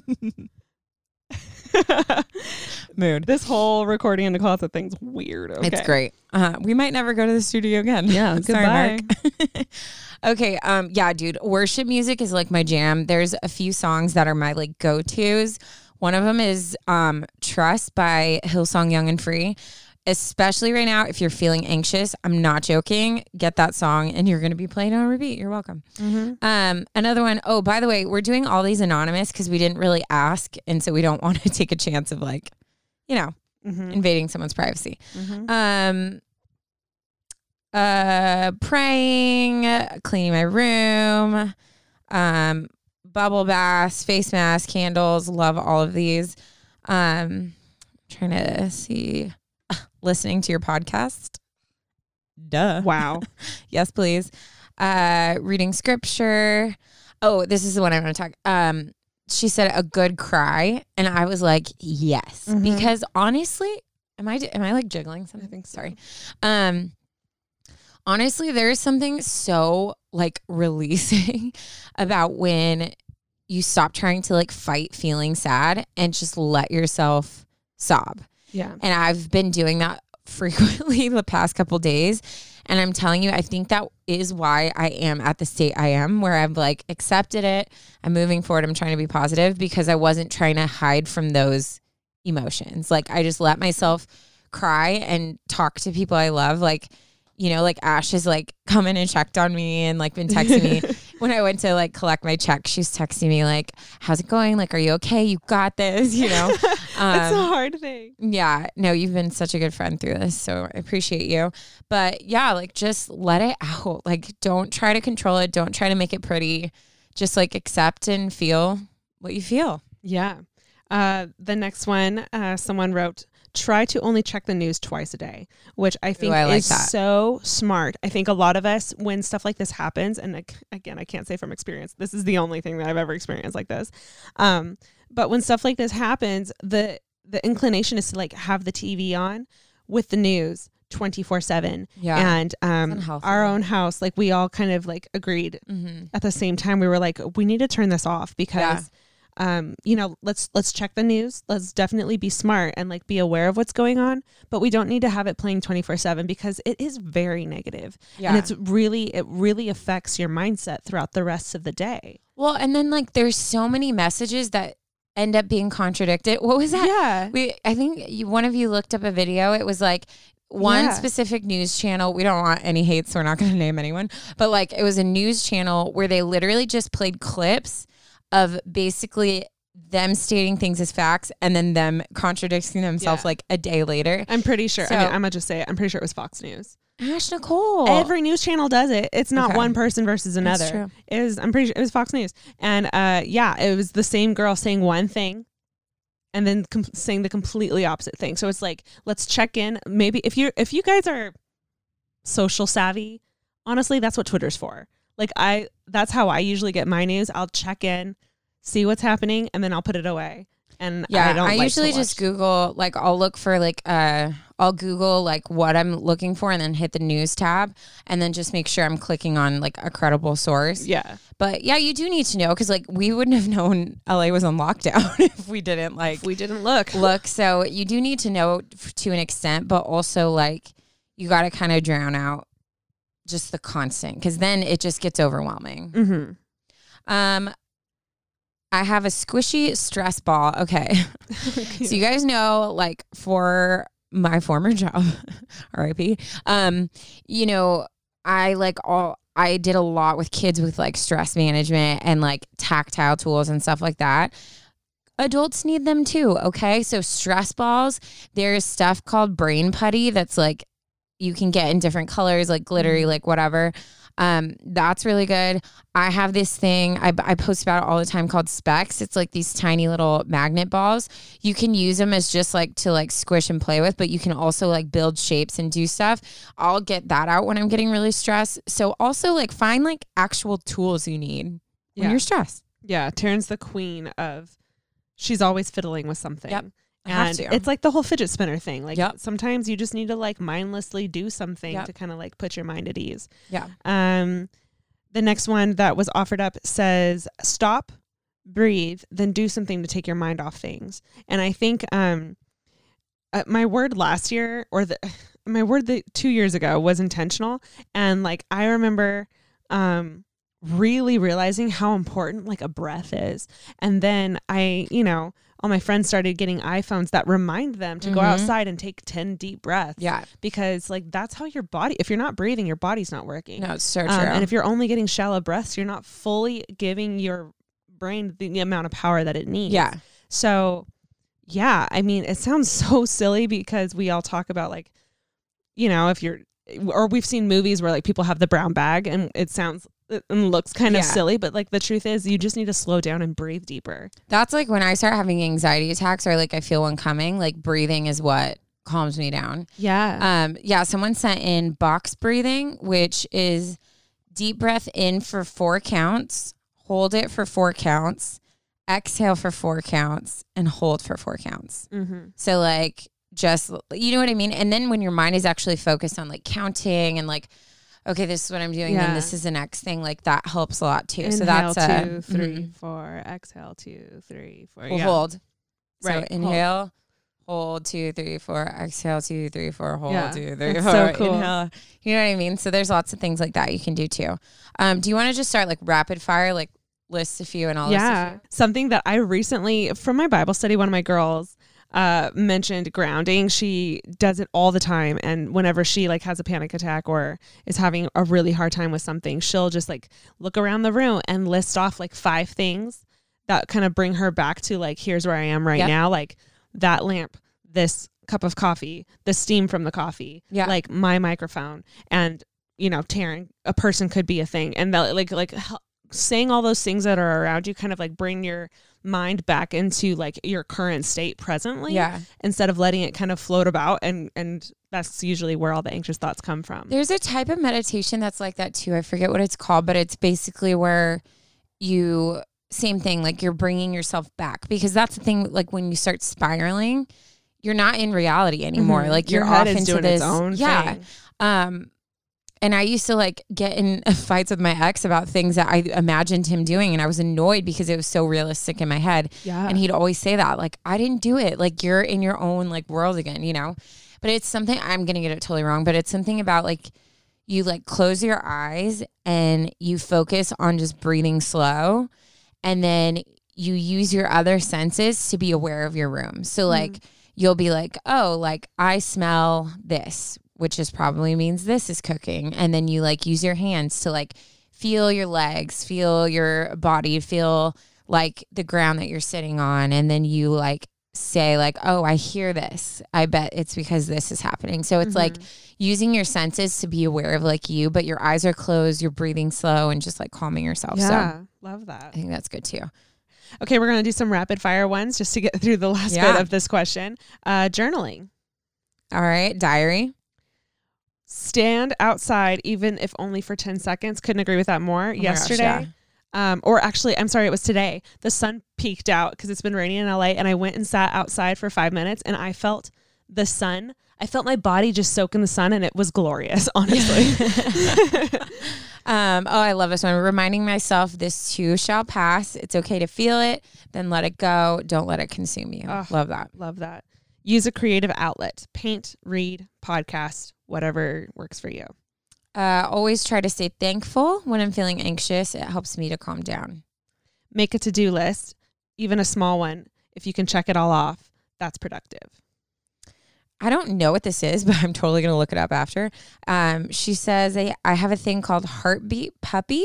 mood. This whole recording in the closet thing's weird. Okay. It's great. Uh, we might never go to the studio again. Yeah, Sorry, goodbye. Mark. Okay. Um. Yeah, dude. Worship music is like my jam. There's a few songs that are my like go-tos. One of them is um "Trust" by Hillsong Young and Free. Especially right now, if you're feeling anxious, I'm not joking. Get that song, and you're going to be playing on repeat. You're welcome. Mm-hmm. Um, another one. Oh, by the way, we're doing all these anonymous because we didn't really ask, and so we don't want to take a chance of like, you know, Mm-hmm. invading someone's privacy. Mm-hmm. Um, uh, praying, cleaning my room, um, bubble baths, face masks, candles. Love all of these. Um, trying to see. Listening to your podcast. Duh. Wow. Yes, please. Uh, reading scripture. Oh, this is the one I want to talk. Um, she said a good cry, and I was like, yes, Mhm. because honestly, am I am I like jiggling something? I think so. Sorry. Um, honestly, there is something so like releasing about when you stop trying to like fight feeling sad and just let yourself sob. Yeah. And I've been doing that frequently the past couple days. And I'm telling you, I think that is why I am at the state I am, where I've like accepted it. I'm moving forward. I'm trying to be positive because I wasn't trying to hide from those emotions. Like I just let myself cry and talk to people I love. Like, you know, like Ash has like come in and checked on me and like been texting me. When I went to like collect my check, she's texting me like, how's it going? Like, are you okay? You got this, you know? Um, It's a hard thing. Yeah, no, you've been such a good friend through this, so I appreciate you. But yeah, like just let it out. Like don't try to control it. Don't try to make it pretty. Just like accept and feel what you feel. Yeah. Uh, the next one, uh, someone wrote, try to only check the news twice a day, which I think I like is that. so smart. I think a lot of us, when stuff like this happens, and like, again, I can't say from experience, this is the only thing that I've ever experienced like this. Um, but when stuff like this happens, the, the inclination is to like have the T V on with the news twenty-four seven. Yeah. And um, unhealthy. our own house, like we all kind of like agreed Mm-hmm. at the same time. We were like, we need to turn this off because um, you know, let's let's check the news. Let's definitely be smart and like be aware of what's going on, but we don't need to have it playing twenty-four seven because it is very negative. Yeah. And it's really it really affects your mindset throughout the rest of the day. Well, and then like there's so many messages that end up being contradicted. What was that? Yeah. We I think you, one of you looked up a video. It was like one Yeah. specific news channel. We don't want any hate, so we're not going to name anyone. But like it was a news channel where they literally just played clips of basically them stating things as facts and then them contradicting themselves Yeah. like a day later. I'm pretty sure. So- I mean, I'm gonna just say it. I'm pretty sure it was Fox News. Ash Nicole. Every news channel does it. It's not Okay. one person versus That's another. true. It was. I'm pretty sure it was Fox News. And uh, yeah, it was the same girl saying one thing, and then com- saying the completely opposite thing. So it's like, let's check in. Maybe if you if you guys are social savvy, honestly, that's what Twitter's for. Like I, that's how I usually get my news. I'll check in, see what's happening, and then I'll put it away. And yeah, I don't I like usually to just watch. Google, like I'll look for like, uh, I'll Google like what I'm looking for and then hit the news tab and then just make sure I'm clicking on like a credible source. Yeah. But yeah, you do need to know because like we wouldn't have known L A was on lockdown if we didn't like If we didn't look. look. So you do need to know f- to an extent, but also like you got to kind of drown out just the constant because then it just gets overwhelming. Mm-hmm. Um, I have a squishy stress ball. Okay. So you guys know, like for my former job, R I P, um, you know, I like all, I did a lot with kids with like stress management and like tactile tools and stuff like that. Adults need them too. Okay. So stress balls, there's stuff called brain putty that's like, you can get in different colors, like glittery, like whatever. Um, that's really good. I have this thing, I, I post about it all the time called Specs. It's like these tiny little magnet balls. You can use them as just like to like squish and play with, but you can also like build shapes and do stuff. I'll get that out when I'm getting really stressed. So also like find like actual tools you need when Yeah. you're stressed. Yeah. Taryn's the queen of, she's always fiddling with something. Yep. I have And to. it's like the whole fidget spinner thing. Like Yep. sometimes you just need to like mindlessly do something Yep. to kind of like put your mind at ease. Yeah. Um, the next one that was offered up says, stop, breathe, then do something to take your mind off things. And I think um, uh, my word last year or the my word the two years ago was intentional. And like, I remember um, really realizing how important like a breath is. And then I, you know, all my friends started getting iPhones that remind them to go Mhm. outside and take ten deep breaths. Yeah. Because like, that's how your body, if you're not breathing, your body's not working. No, it's so true. Um, and if you're only getting shallow breaths, you're not fully giving your brain the, the amount of power that it needs. yeah. So, yeah, I mean, it sounds so silly because we all talk about like, you know, if you're, or we've seen movies where like people have the brown bag and it sounds and looks kind of Yeah. silly, but like the truth is you just need to slow down and breathe deeper. That's like when I start having anxiety attacks or like I feel one coming, like breathing is what calms me down. Yeah. Um, yeah, someone sent in box breathing, which is deep breath in for four counts, hold it for four counts, exhale for four counts, and hold for four counts. Mm-hmm. So like just, you know what I mean? And then when your mind is actually focused on like counting and like, okay, this is what I'm doing, Yeah. then this is the next thing, like that helps a lot too. Inhale, so that's a two, three, mhm. four. Exhale, two, three, four. We'll yeah. hold. So Right, hold. inhale, hold, two, three, four. Exhale, two, three, four. Hold, Yeah, two, three, that's four. so cool. Inhale. You know what I mean? So there's lots of things like that you can do too. Um, do you want to just start like rapid fire, like list a few and I'll list a Yeah. few? Something that I recently, from my Bible study, one of my girls uh, mentioned grounding. She does it all the time. And whenever she like has a panic attack or is having a really hard time with something, she'll just like look around the room and list off like five things that kind of bring her back to like, here's where I am right Yep. now. Like that lamp, this cup of coffee, the steam from the coffee, Yeah. like my microphone, and, you know, Taryn, a person could be a thing. And they'll like, like hel- saying all those things that are around you kind of like bring your mind back into like your current state presently, Yeah. instead of letting it kind of float about. And, and that's usually where all the anxious thoughts come from. There's a type of meditation that's like that too. I forget what it's called, but it's basically where you, same thing, like you're bringing yourself back, because that's the thing. Like when you start spiraling, you're not in reality anymore. Mhm. Like Your you're head off is into doing this. its own yeah. thing. Um, and I used to like get in fights with my ex about things that I imagined him doing. And I was annoyed because it was so realistic in my head. Yeah. And he'd always say that, like, I didn't do it. Like you're in your own like world again, you know? But it's something, I'm going to get it totally wrong, but it's something about like, you like close your eyes and you focus on just breathing slow. And then you use your other senses to be aware of your room. So like, mm. you'll be like, oh, like I smell this, which is probably means this is cooking. And then you like use your hands to like feel your legs, feel your body, feel like the ground that you're sitting on. And then you like say like, oh, I hear this. I bet it's because this is happening. So it's mm-hmm. like using your senses to be aware of like you, but your eyes are closed, you're breathing slow and just like calming yourself. Yeah, so love that. I think that's good too. Okay, we're going to do some rapid fire ones just to get through the last yeah. bit of this question. Uh, journaling. All right. Diary. Stand outside, even if only for ten seconds. Couldn't agree with that more. Oh Yesterday, gosh, Um, or actually, I'm sorry, it was today. The sun peeked out because it's been raining in L A, and I went and sat outside for five minutes, and I felt the sun. I felt my body just soak in the sun, and it was glorious, honestly. um, oh, I love this one. Reminding myself, this too shall pass. It's okay to feel it, then let it go. Don't let it consume you. Oh, love that. Love that. Use a creative outlet. Paint, read, podcast, whatever works for you. Uh, always try to stay thankful when I'm feeling anxious. It helps me to calm down. Make a to-do list, even a small one. If you can check it all off, that's productive. I don't know what this is, but I'm totally going to look it up after. Um, she says, I, I have a thing called Heartbeat Puppy.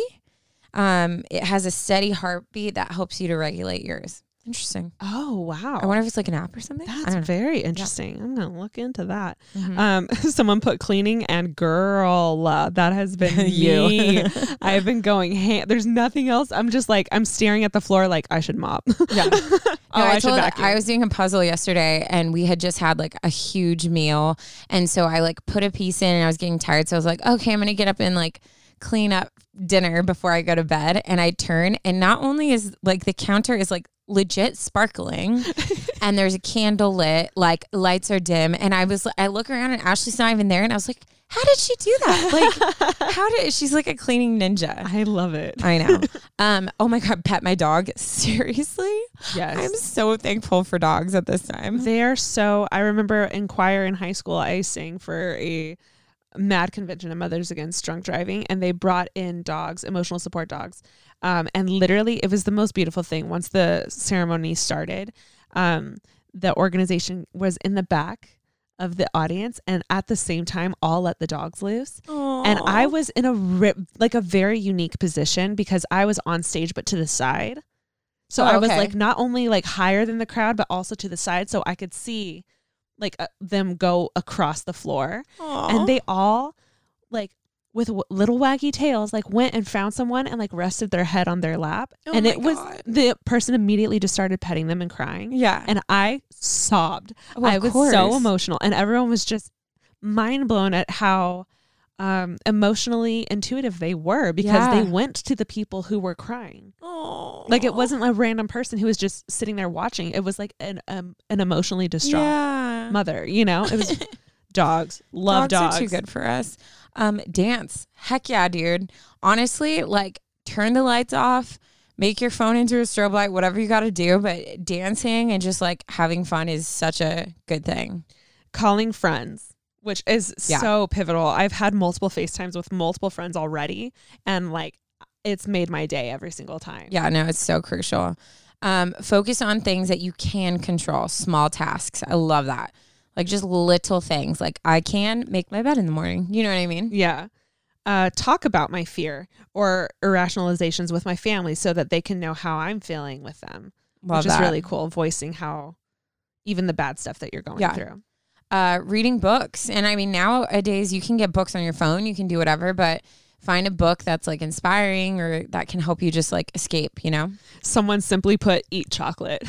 Um, it has a steady heartbeat that helps you to regulate yours. Interesting. Oh, wow. I wonder if it's like an app or something. That's very interesting. Yeah. I'm going to look into that. Mm-hmm. Um, someone put cleaning, and girl, uh, that has been You. me. I've been going, hey, there's nothing else. I'm just like, I'm staring at the floor like I should mop. Yeah. oh, No, I, I, should told, vacuum. I was doing a puzzle yesterday, and we had just had like a huge meal. And so I like put a piece in, and I was getting tired. So I was like, okay, I'm going to get up and like clean up dinner before I go to bed. And I turn, and not only is like the counter is like legit sparkling and there's a candle lit, like lights are dim, and I was I look around and Ashley's not even there, and I was like, how did she do that? Like, how did she's like a cleaning ninja. I love it. I know. um oh my god, pet my dog. Seriously? Yes. I'm so thankful for dogs at this time. They're so, I remember in choir in high school, I sang for a mad convention of Mothers Against Drunk Driving, and they brought in dogs, emotional support dogs. Um, and literally it was the most beautiful thing. Once the ceremony started, um, the organization was in the back of the audience, and at the same time all let the dogs loose. Aww. And I was in a rip, like a very unique position because I was on stage, but to the side. So Oh, I was okay. like not only like higher than the crowd, but also to the side. So I could see like uh, them go across the floor. Aww. And they all like with w- little waggy tails, like went and found someone and like rested their head on their lap. Oh and my it was God. the person immediately just started petting them and crying. Yeah. And I sobbed. Oh, of I was course. so emotional, and everyone was just mind blown at how um, emotionally intuitive they were because Yeah. they went to the people who were crying. Aww. Like it wasn't a random person who was just sitting there watching. It was like an um, an emotionally distraught Yeah. mother. You know, it was dogs. Love dogs. Dogs are too good for us. Um, dance. Heck yeah, dude. Honestly, like turn the lights off, make your phone into a strobe light, whatever you got to do. But dancing and just like having fun is such a good thing. Calling friends, which is Yeah. so pivotal. I've had multiple FaceTimes with multiple friends already, and like it's made my day every single time. Yeah, no, it's so crucial. Um, focus on things that you can control, small tasks. I love that. Like just little things. Like I can make my bed in the morning. You know what I mean? Yeah. Uh, talk about my fear or irrationalizations with my family so that they can know how I'm feeling with them, Love which is that. really cool. Voicing how even the bad stuff that you're going Yeah. through. Uh, reading books. And I mean, nowadays you can get books on your phone. You can do whatever, but find a book that's like inspiring or that can help you just like escape, you know? Someone simply put eat chocolate.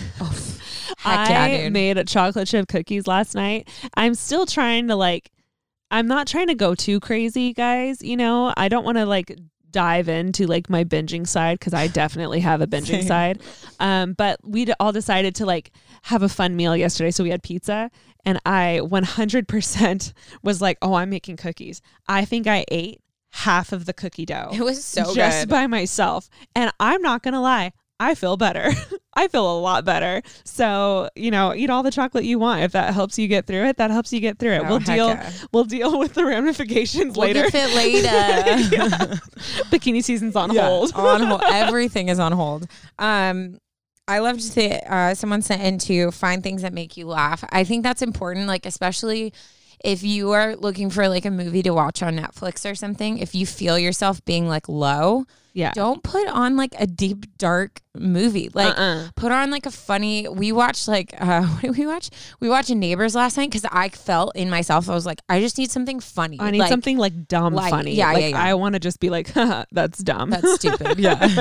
Heck yeah, I dude. made a chocolate chip cookies last night. I'm still trying to like, I'm not trying to go too crazy, guys. You know, I don't want to like dive into like my binging side because I definitely have a binging Same. side. Um, but we d- all decided to like have a fun meal yesterday. So we had pizza, and I one hundred percent was like, oh, I'm making cookies. I think I ate half of the cookie dough. It was so just good. by myself. And I'm not going to lie, I feel better. I feel a lot better. So, you know, eat all the chocolate you want. If that helps you get through it, that helps you get through it. Oh, we'll heck deal yeah. we'll deal with the ramifications We'll later. get fit later. Yeah. Bikini season's on Yeah, hold. on hold. Everything is on hold. Um, I love to say uh, someone sent in to find things that make you laugh. I think that's important, like especially if you are looking for like a movie to watch on Netflix or something. If you feel yourself being like low, Yeah. don't put on like a deep dark movie. Like Uh-uh. put on like a funny. We watched like uh, what did we watch? We watched Neighbors last night because I felt in myself. I was like, I just need something funny. I need Like, something like dumb like- funny. yeah, like, yeah, yeah. I want to just be like, haha, that's dumb. That's stupid. Yeah.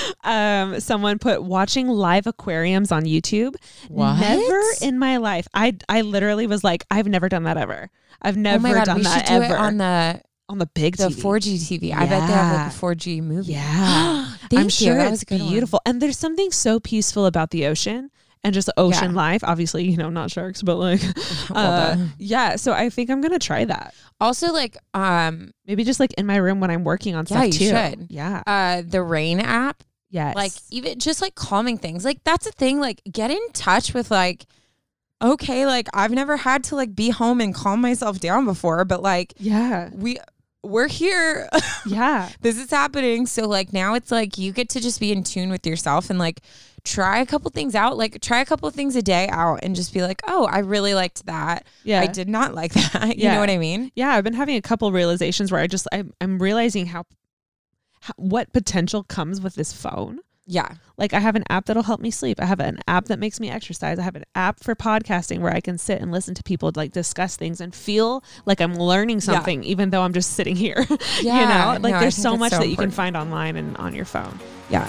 um, someone put watching live aquariums on YouTube. What? Never in my life. I I literally was like, I've never done that ever. I've Oh never my god, done we that should do ever. it on the on the big The T V. four G T V. I bet they have like a four G movie. Yeah. Thank I'm you. sure That it's was a good one. beautiful. And there's something so peaceful about the ocean and just ocean Yeah. life. Obviously, you know, not sharks, but like, Well uh, done. yeah. So I think I'm going to try that. Also, like, um, Maybe just like in my room when I'm working on Yeah, stuff you too. should. Yeah. uh, the Rain app, Yes. like even just like calming things. Like that's a thing. Like get in touch with like, okay, like I've never had to like be home and calm myself down before, but like yeah. we we're here. Yeah. This is happening. So like now it's like you get to just be in tune with yourself and like try a couple things out, like try a couple things a day out and just be like, oh, I really liked that. Yeah. I did not like that. You Yeah. know what I mean? Yeah. I've been having a couple realizations where I just, I'm, I'm realizing how, how, what potential comes with this phone. Yeah. Like I have an app that'll help me sleep. I have an app that makes me exercise. I have an app for podcasting where I can sit and listen to people like discuss things and feel like I'm learning something, yeah. even though I'm just sitting here. Yeah. You know, like no, there's so much so that you important. can find online and on your phone. Yeah.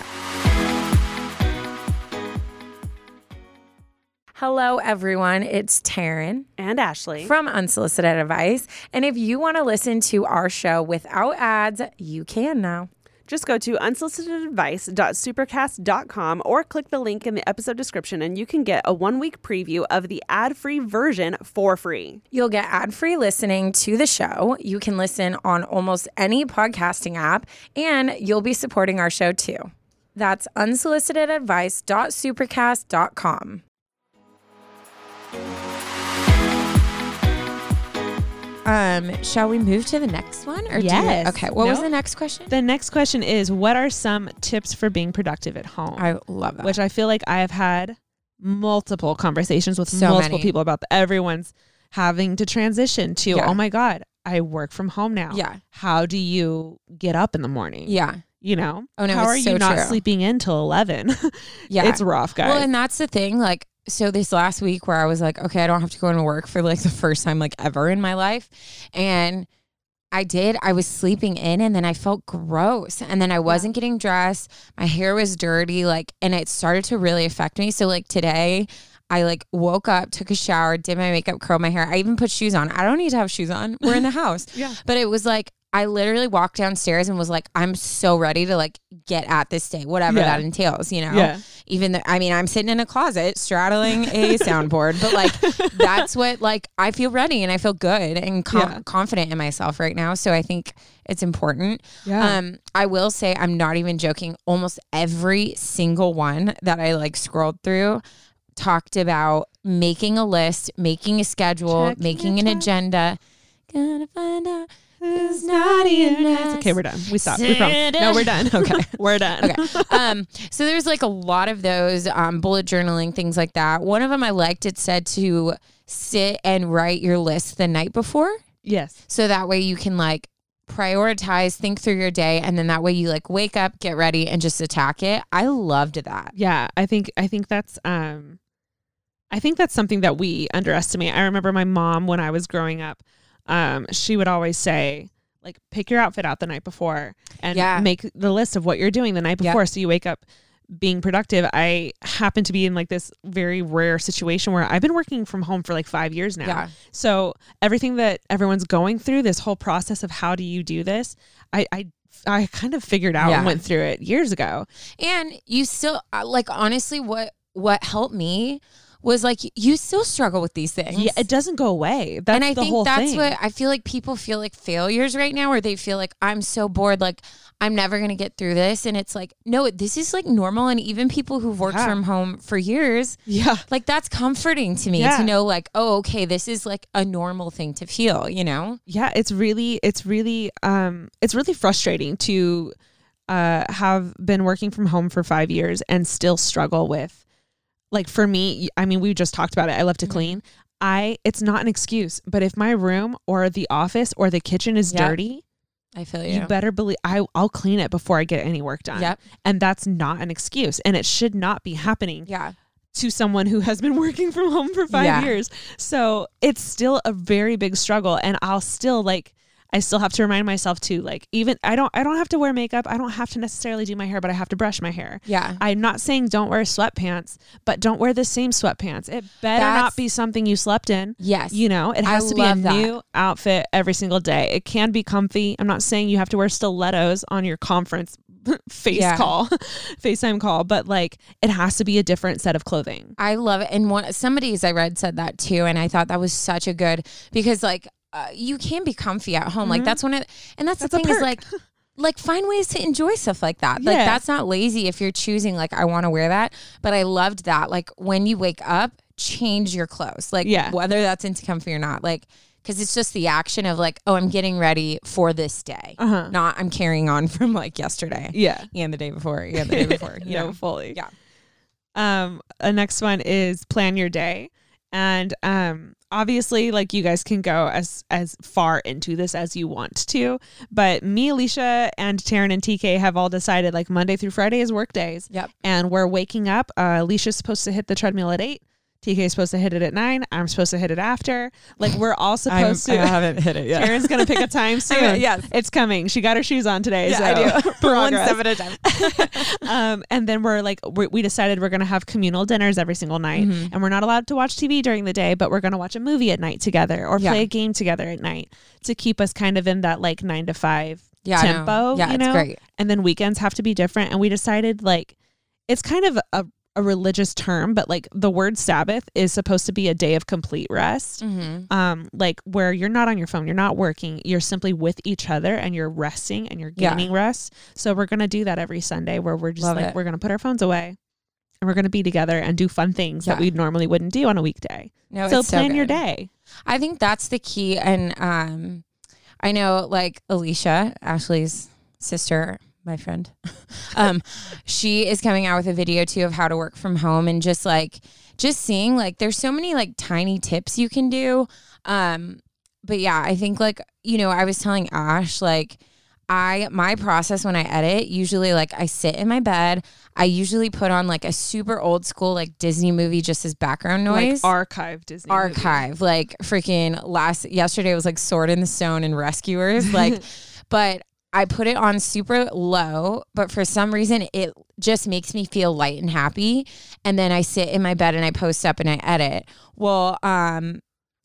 Hello, everyone. It's Taryn and Ashley from Unsolicited Advice. And if you want to listen to our show without ads, you can now. Just go to unsolicited advice dot supercast dot com or click the link in the episode description and you can get a one-week preview of the ad-free version for free. You'll get ad-free listening to the show. You can listen on almost any podcasting app, and you'll be supporting our show too. That's unsolicited advice dot supercast dot com. Um, shall we move to the next one? Or yes. Do you, okay. What no. was the next question? The next question is, what are some tips for being productive at home? I love that. Which I feel like I have had multiple conversations with So multiple many. people about. The, everyone's having to transition to, Yeah. oh my God, I work from home now. Yeah. How do you get up in the morning? Yeah. You know? Oh, no, How it's are so you not true. sleeping in till eleven? Yeah. It's rough, guys. Well, and that's the thing. Like, so this last week where I was like, okay, I don't have to go into work for like the first time like ever in my life. And I did. I was sleeping in and then I felt gross. And then I wasn't getting dressed. My hair was dirty. Like, and it started to really affect me. So like today I like woke up, took a shower, did my makeup, curled my hair. I even put shoes on. I don't need to have shoes on. We're in the house. Yeah. But it was like, I literally walked downstairs and was like, I'm so ready to like get at this day, whatever Yeah. that entails, you know? Yeah. Even though, I mean, I'm sitting in a closet straddling a soundboard, but like, that's what, like, I feel ready and I feel good and com- Yeah. confident in myself right now. So I think it's important. Yeah. Um, I will say, I'm not even joking. Almost every single one that I like scrolled through talked about making a list, making a schedule, Checking making it an out. agenda. Gonna find out who's naughty and nice. Okay, we're done. We stopped. We promise. No, we're done. Okay. We're done. Okay. Um, so there's like a lot of those um, bullet journaling, things like that. One of them I liked, it said to sit and write your list the night before. Yes. So that way you can like prioritize, think through your day. And then that way you like wake up, get ready and just attack it. I loved that. Yeah, I think I think that's um I think that's something that we underestimate. I remember my mom when I was growing up, um, she would always say, like, pick your outfit out the night before and Yeah. make the list of what you're doing the night Yep. before so you wake up being productive. I happen to be in like this very rare situation where I've been working from home for like five years now. Yeah. So everything that everyone's going through, this whole process of how do you do this, I I, I kind of figured out Yeah. and went through it years ago. And you still uh, like, honestly, what, what helped me was like, you still struggle with these things. Yeah, it doesn't go away. That's and I the think whole that's thing. what I feel like people feel like failures right now, or they feel like I'm so bored, like I'm never going to get through this. And it's like, no, this is like normal. And even people who've worked Yeah. from home for years, Yeah. like that's comforting to me Yeah. to know like, oh, okay, this is like a normal thing to feel, you know? Yeah, it's really it's really um it's really frustrating to uh have been working from home for five years and still struggle with, like, for me, I mean, we just talked about it. I love to clean. I it's not an excuse, but if my room or the office or the kitchen is Yep. dirty, I feel you. you better believe I I'll clean it before I get any work done. Yep. And that's not an excuse, and it should not be happening Yeah. to someone who has been working from home for five Yeah. years. So it's still a very big struggle. And I'll still like, I still have to remind myself to like, even I don't, I don't have to wear makeup. I don't have to necessarily do my hair, but I have to brush my hair. Yeah. I'm not saying don't wear sweatpants, but don't wear the same sweatpants. It better That's, not be something you slept in. Yes. You know, it has I to be a love that. new outfit every single day. It can be comfy. I'm not saying you have to wear stilettos on your conference face Yeah. call, FaceTime call, but like it has to be a different set of clothing. I love it. And one, somebody's I read said that too. And I thought that was such a good, because like uh, you can be comfy at home. Mm-hmm. Like that's when it, and that's, That's the a thing is perk. like, like find ways to enjoy stuff like that. Like Yeah. that's not lazy if you're choosing like, I want to wear that. But I loved that. Like when you wake up, change your clothes. Like Yeah. whether that's into comfy or not, like, because it's just the action of like, oh, I'm getting ready for this day. Uh-huh. Not I'm carrying on from like yesterday. Yeah. And the day before. Yeah. The day before. You yeah, know? fully. Yeah. Um, the next one is plan your day. And um, obviously, like you guys can go as as far into this as you want to. But me, Alicia, and Taryn and T K have all decided like Monday through Friday is work days. Yep. And we're waking up. Uh, Alicia's supposed to hit the treadmill at eight. T K is supposed to hit it at nine. I'm supposed to hit it after. Like we're all supposed I'm, to. I haven't hit it yet. Karen's gonna pick a time soon. I mean, yes. It's coming. She got her shoes on today. Yeah, so I do. One progress. step at a time. um, and then we're like, we we decided we're gonna have communal dinners every single night, Mhm. and we're not allowed to watch T V during the day, but we're gonna watch a movie at night together or Yeah. play a game together at night to keep us kind of in that like nine to five Yeah, I know. tempo. Yeah, you it's know? great. And then weekends have to be different. And we decided like it's kind of a a religious term, but like the word Sabbath is supposed to be a day of complete rest. Mm-hmm. Um, like where you're not on your phone, you're not working, you're simply with each other and you're resting and you're Yeah. gaining rest. So we're going to do that every Sunday where we're just Love like, it. we're going to put our phones away and we're going to be together and do fun things Yeah. that we normally wouldn't do on a weekday. No, so it's so plan your good. day. I think that's the key. And um, I know like Alicia, Ashley's sister, my friend, um, she is coming out with a video too of how to work from home and just like, just seeing like, there's so many like tiny tips you can do. Um, but yeah, I think like, you know, I was telling Ash, like I, my process when I edit, usually like I sit in my bed, I usually put on like a super old school, like Disney movie, just as background noise. Like archive Disney movie. Archive, like freaking last, yesterday was like Sword in the Stone and Rescuers. Like, but I put it on super low, but for some reason it just makes me feel light and happy. And then I sit in my bed and I post up and I edit. Well, um,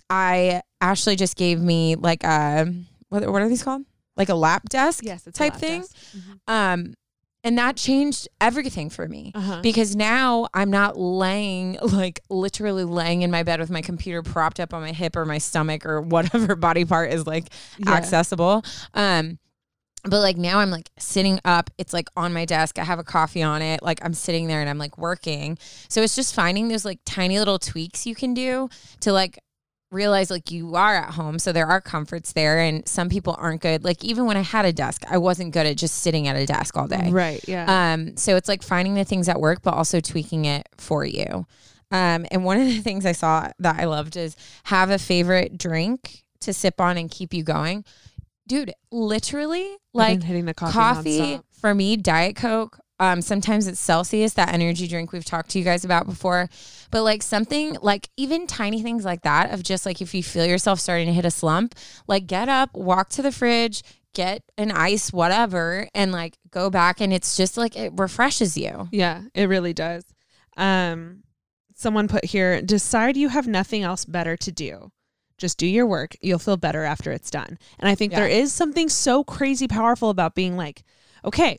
I Ashley just gave me like a, what, what are these called? Like a lap desk Yes, it's a type lap thing. desk. Mhm. Um, and that changed everything for me Uh-huh. because now I'm not laying, like literally laying in my bed with my computer propped up on my hip or my stomach or whatever body part is like Yeah. accessible. Um, but like now I'm like sitting up, it's like on my desk. I have a coffee on it. Like I'm sitting there and I'm like working. So it's just finding those like tiny little tweaks you can do to like realize like you are at home. So there are comforts there and some people aren't good. Like even when I had a desk, I wasn't good at just sitting at a desk all day. Right. Yeah. Um, so it's like finding the things that work, but also tweaking it for you. Um, and one of the things I saw that I loved is have a favorite drink to sip on and keep you going. Dude, literally I've like been hitting the coffee, coffee nonstop. for me, Diet Coke. Um, sometimes it's Celsius, that energy drink we've talked to you guys about before. But like something like even tiny things like that of just like if you feel yourself starting to hit a slump, like get up, walk to the fridge, get an ice, whatever, and like go back and it's just like it refreshes you. Yeah, it really does. Um, someone put here, decide you have nothing else better to do. Just do your work. You'll feel better after it's done. And I think Yeah. there is something so crazy powerful about being like, okay,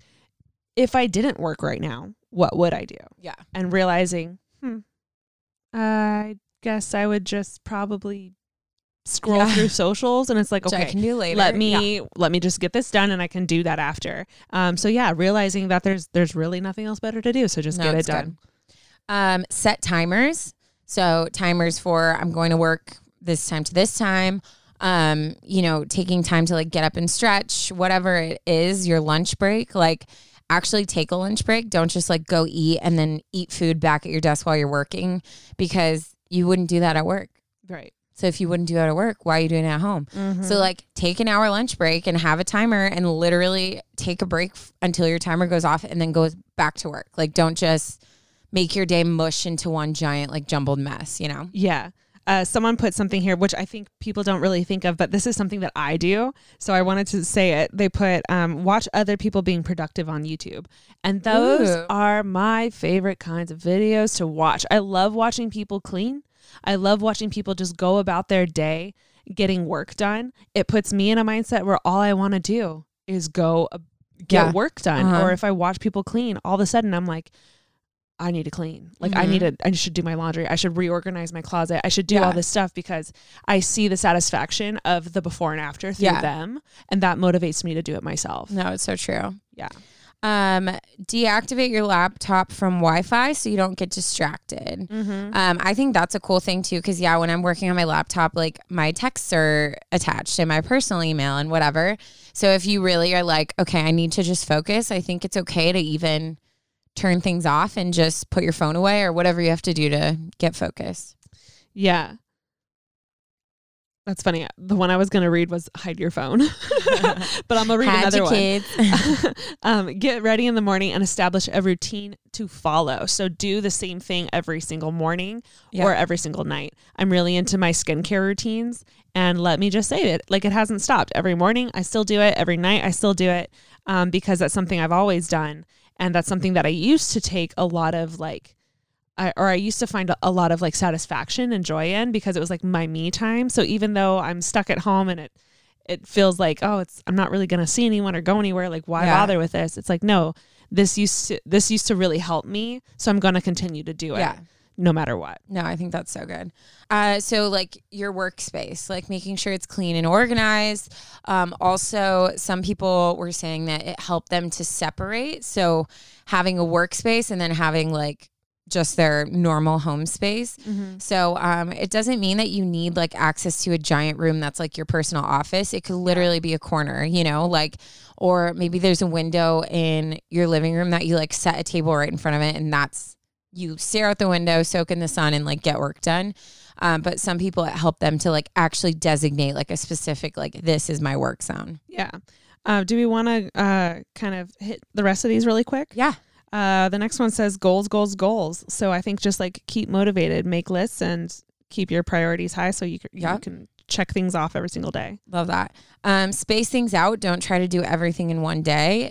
if I didn't work right now, what would I do? Yeah. And realizing, hmm, I guess I would just probably scroll Yeah. through socials, and it's like, Which okay, I can do later. let me Yeah. let me just get this done, and I can do that after. Um, so yeah, realizing that there's there's really nothing else better to do, so just No, get it it's done. good. Um, set timers. So timers for I'm going to work this time to this time. Um, you know, taking time to like get up and stretch, whatever it is, your lunch break, like actually take a lunch break. Don't just like go eat and then eat food back at your desk while you're working because you wouldn't do that at work. Right. So if you wouldn't do that at work, why are you doing it at home? So like take an hour lunch break and have a timer and literally take a break f- until your timer goes off and then goes back to work. Like don't just make your day mush into one giant like jumbled mess, you know? Yeah. uh, someone put something here, which I think people don't really think of, but this is something that I do. So I wanted to say it. They put, um, watch other people being productive on YouTube. And those Ooh. are my favorite kinds of videos to watch. I love watching people clean. I love watching people just go about their day getting work done. It puts me in a mindset where all I want to do is go uh, get Yeah. work done. Uh-huh. Or if I watch people clean, all of a sudden I'm like, I need to clean. Like Mm-hmm. I need to, I should do my laundry. I should reorganize my closet. I should do Yeah. all this stuff because I see the satisfaction of the before and after through Yeah. them. And that motivates me to do it myself. No, it's so true. Yeah. Um, deactivate your laptop from Wi-Fi so you don't get distracted. Mm-hmm. Um, I think that's a cool thing too, because yeah, when I'm working on my laptop, like my texts are attached in my personal email and whatever. So if you really are like, okay, I need to just focus, I think it's okay to even turn things off and just put your phone away or whatever you have to do to get focused. Yeah. That's funny. The one I was going to read was hide your phone, but I'm going to read Had another to, one. kids. um, get ready in the morning and establish a routine to follow. So do the same thing every single morning Yeah. or every single night. I'm really into my skincare routines, and let me just say it, like it hasn't stopped. Every morning I still do it. Every night I still do it um, because that's something I've always done. And that's something that I used to take a lot of like, I, or I used to find a, a lot of like satisfaction and joy in because it was like my me time. So even though I'm stuck at home and it, it feels like, oh, it's, I'm not really going to see anyone or go anywhere. Like why Yeah. bother with this? It's like, no, this used to, this used to really help me. So I'm going to continue to do it Yeah. no matter what. No, I think that's so good. Uh, so like your workspace, like making sure it's clean and organized. Um, also, some people were saying that it helped them to separate. So having a workspace and then having like just their normal home space. Mm-hmm. So um, it doesn't mean that you need like access to a giant room that's like your personal office. It could literally be a corner, you know, like, or maybe there's a window in your living room that you like set a table right in front of it, and that's, you stare out the window, soak in the sun, and like get work done. Um, but some people, it help them to like actually designate like a specific, like this is my work zone. Yeah. Uh, do we want to uh, kind of hit the rest of these really quick? Yeah. Uh, the next one says goals, goals, goals. So I think just like keep motivated, make lists, and keep your priorities high so you, c- you Yep. can check things off every single day. Love that. Um, space things out. Don't try to do everything in one day.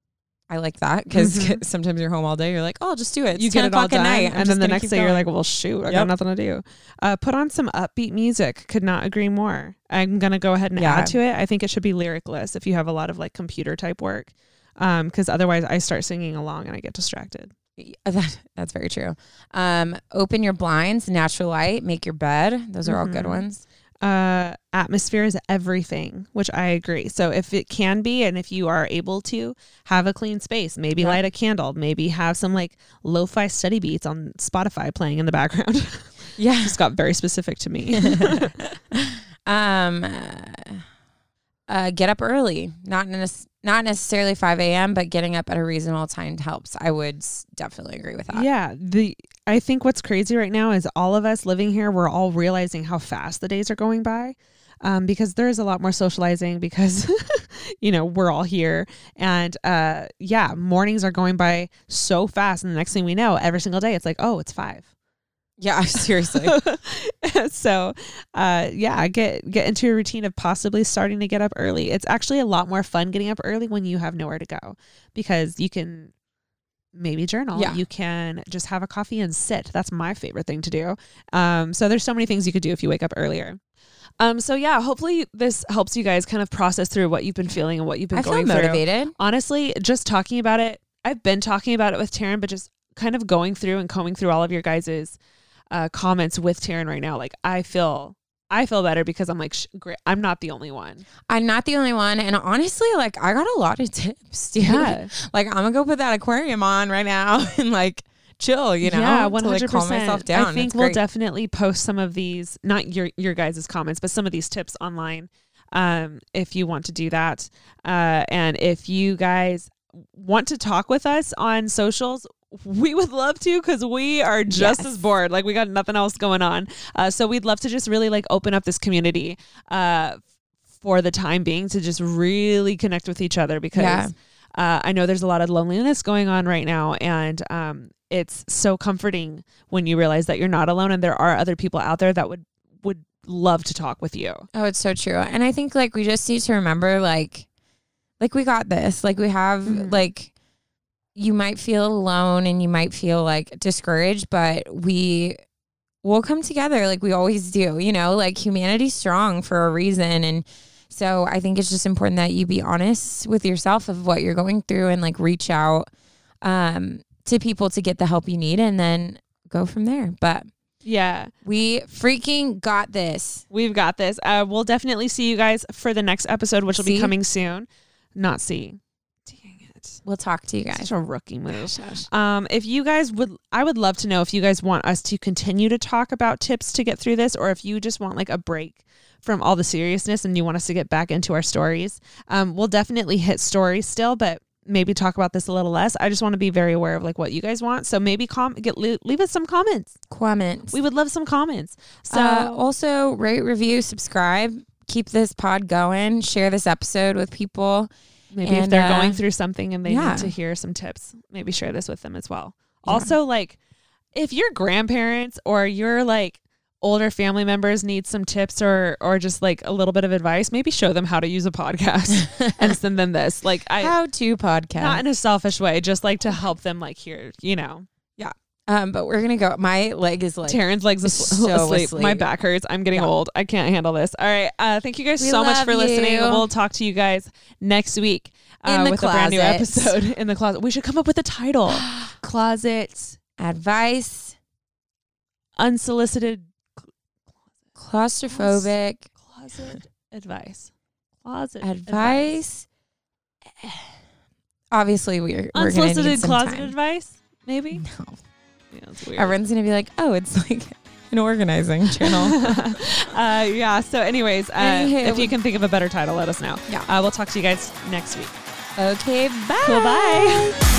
I like that because Mhm. sometimes you're home all day. You're like, oh, I'll just do it. It's You ten get it all o'clock at done, night. I'm and just then the gonna next keep day you're going. like, well, shoot, I Yep. got nothing to do. Uh, put on some upbeat music. Could not agree more. I'm gonna go ahead and Yeah. add to it. I think it should be lyricless if you have a lot of like computer type work, because otherwise I start singing along and I get distracted. That, that's very true. Um, open your blinds, natural light, make your bed. Those are all good Mhm. ones. Uh, atmosphere is everything, which I agree. So if it can be, and if you are able to have a clean space, maybe Yeah. light a candle, maybe have some like lo-fi study beats on Spotify playing in the background. Yeah. Just got very specific to me. um, uh, get up early. Not in a, not necessarily five a.m., but getting up at a reasonable time helps. I would s- definitely agree with that. Yeah. The I think what's crazy right now is all of us living here, we're all realizing how fast the days are going by. Um, because there is a lot more socializing because, you know, we're all here. And uh, yeah, mornings are going by so fast. And the next thing we know, every single day, it's like, oh, it's five. Yeah, seriously. so uh, yeah, get get into a routine of possibly starting to get up early. It's actually a lot more fun getting up early when you have nowhere to go because you can maybe journal. Yeah. You can just have a coffee and sit. That's my favorite thing to do. Um, so there's so many things you could do if you wake up earlier. Um, so yeah, hopefully this helps you guys kind of process through what you've been feeling and what you've been I feel going through. motivated. Honestly, just talking about it, I've been talking about it with Taryn, but just kind of going through and combing through all of your guys's uh, comments with Taryn right now. Like I feel, I feel better because I'm like, sh- great. I'm not the only one. I'm not the only one. And honestly, like I got a lot of tips, dude. Yeah. Like I'm gonna go put that aquarium on right now and like chill, you know, yeah, to, one like, hundred calm percent. myself down. I think It's we'll great. definitely post some of these, not your your guys' comments, but some of these tips online um, if you want to do that. Uh, and if you guys want to talk with us on socials, we would love to because we are just Yes. as bored. Like we got nothing else going on. Uh, so we'd love to just really like open up this community uh, for the time being to just really connect with each other because Yeah. uh, I know there's a lot of loneliness going on right now. And um, it's so comforting when you realize that you're not alone and there are other people out there that would would love to talk with you. Oh, it's so true. And I think like we just need to remember like, like we got this, like we have mm-hmm. like, you might feel alone and you might feel like discouraged, but we will come together like we always do, you know, like humanity's strong for a reason. And so I think it's just important that you be honest with yourself of what you're going through and like reach out um, to people to get the help you need and then go from there. But yeah, we freaking got this. We've got this. Uh, we'll definitely see you guys for the next episode, which will see? be coming soon. Not see. Dang it. We'll talk to you guys. Such a rookie move. Um, if you guys would, I would love to know if you guys want us to continue to talk about tips to get through this, or if you just want like a break from all the seriousness and you want us to get back into our stories. Um, we'll definitely hit stories still, but maybe talk about this a little less. I just want to be very aware of like what you guys want. So maybe com- get leave us some comments. Comments. We would love some comments. So uh, also rate, review, subscribe, keep this pod going, share this episode with people. Maybe and, if they're uh, going through something and they yeah. need to hear some tips, maybe share this with them as well. Yeah. Also, like if your grandparents or your like older family members need some tips or or just like a little bit of advice, maybe show them how to use a podcast and send them this. Like I how to podcast. Not in a selfish way, just like to help them like hear, you know. Yeah. Um, but we're gonna go. My leg is like Taryn's legs is so asleep. asleep. My back hurts. I'm getting Yeah. old. I can't handle this. All right. Uh, thank you guys We so much love for listening. you. We'll talk to you guys next week uh, In the with a brand new closet. episode in the closet. We should come up with a title. Closet advice, unsolicited claustrophobic closet advice. Closet advice. Obviously, we're we're gonna Unsolicited need some closet time. advice. Maybe. No. Yeah, that's weird. Everyone's gonna be like, "Oh, it's like an organizing channel." uh, yeah. So, anyways, uh, Anywho. if you can think of a better title, let us know. Yeah. Uh, we'll talk to you guys next week. Okay. Bye. Cool. Bye.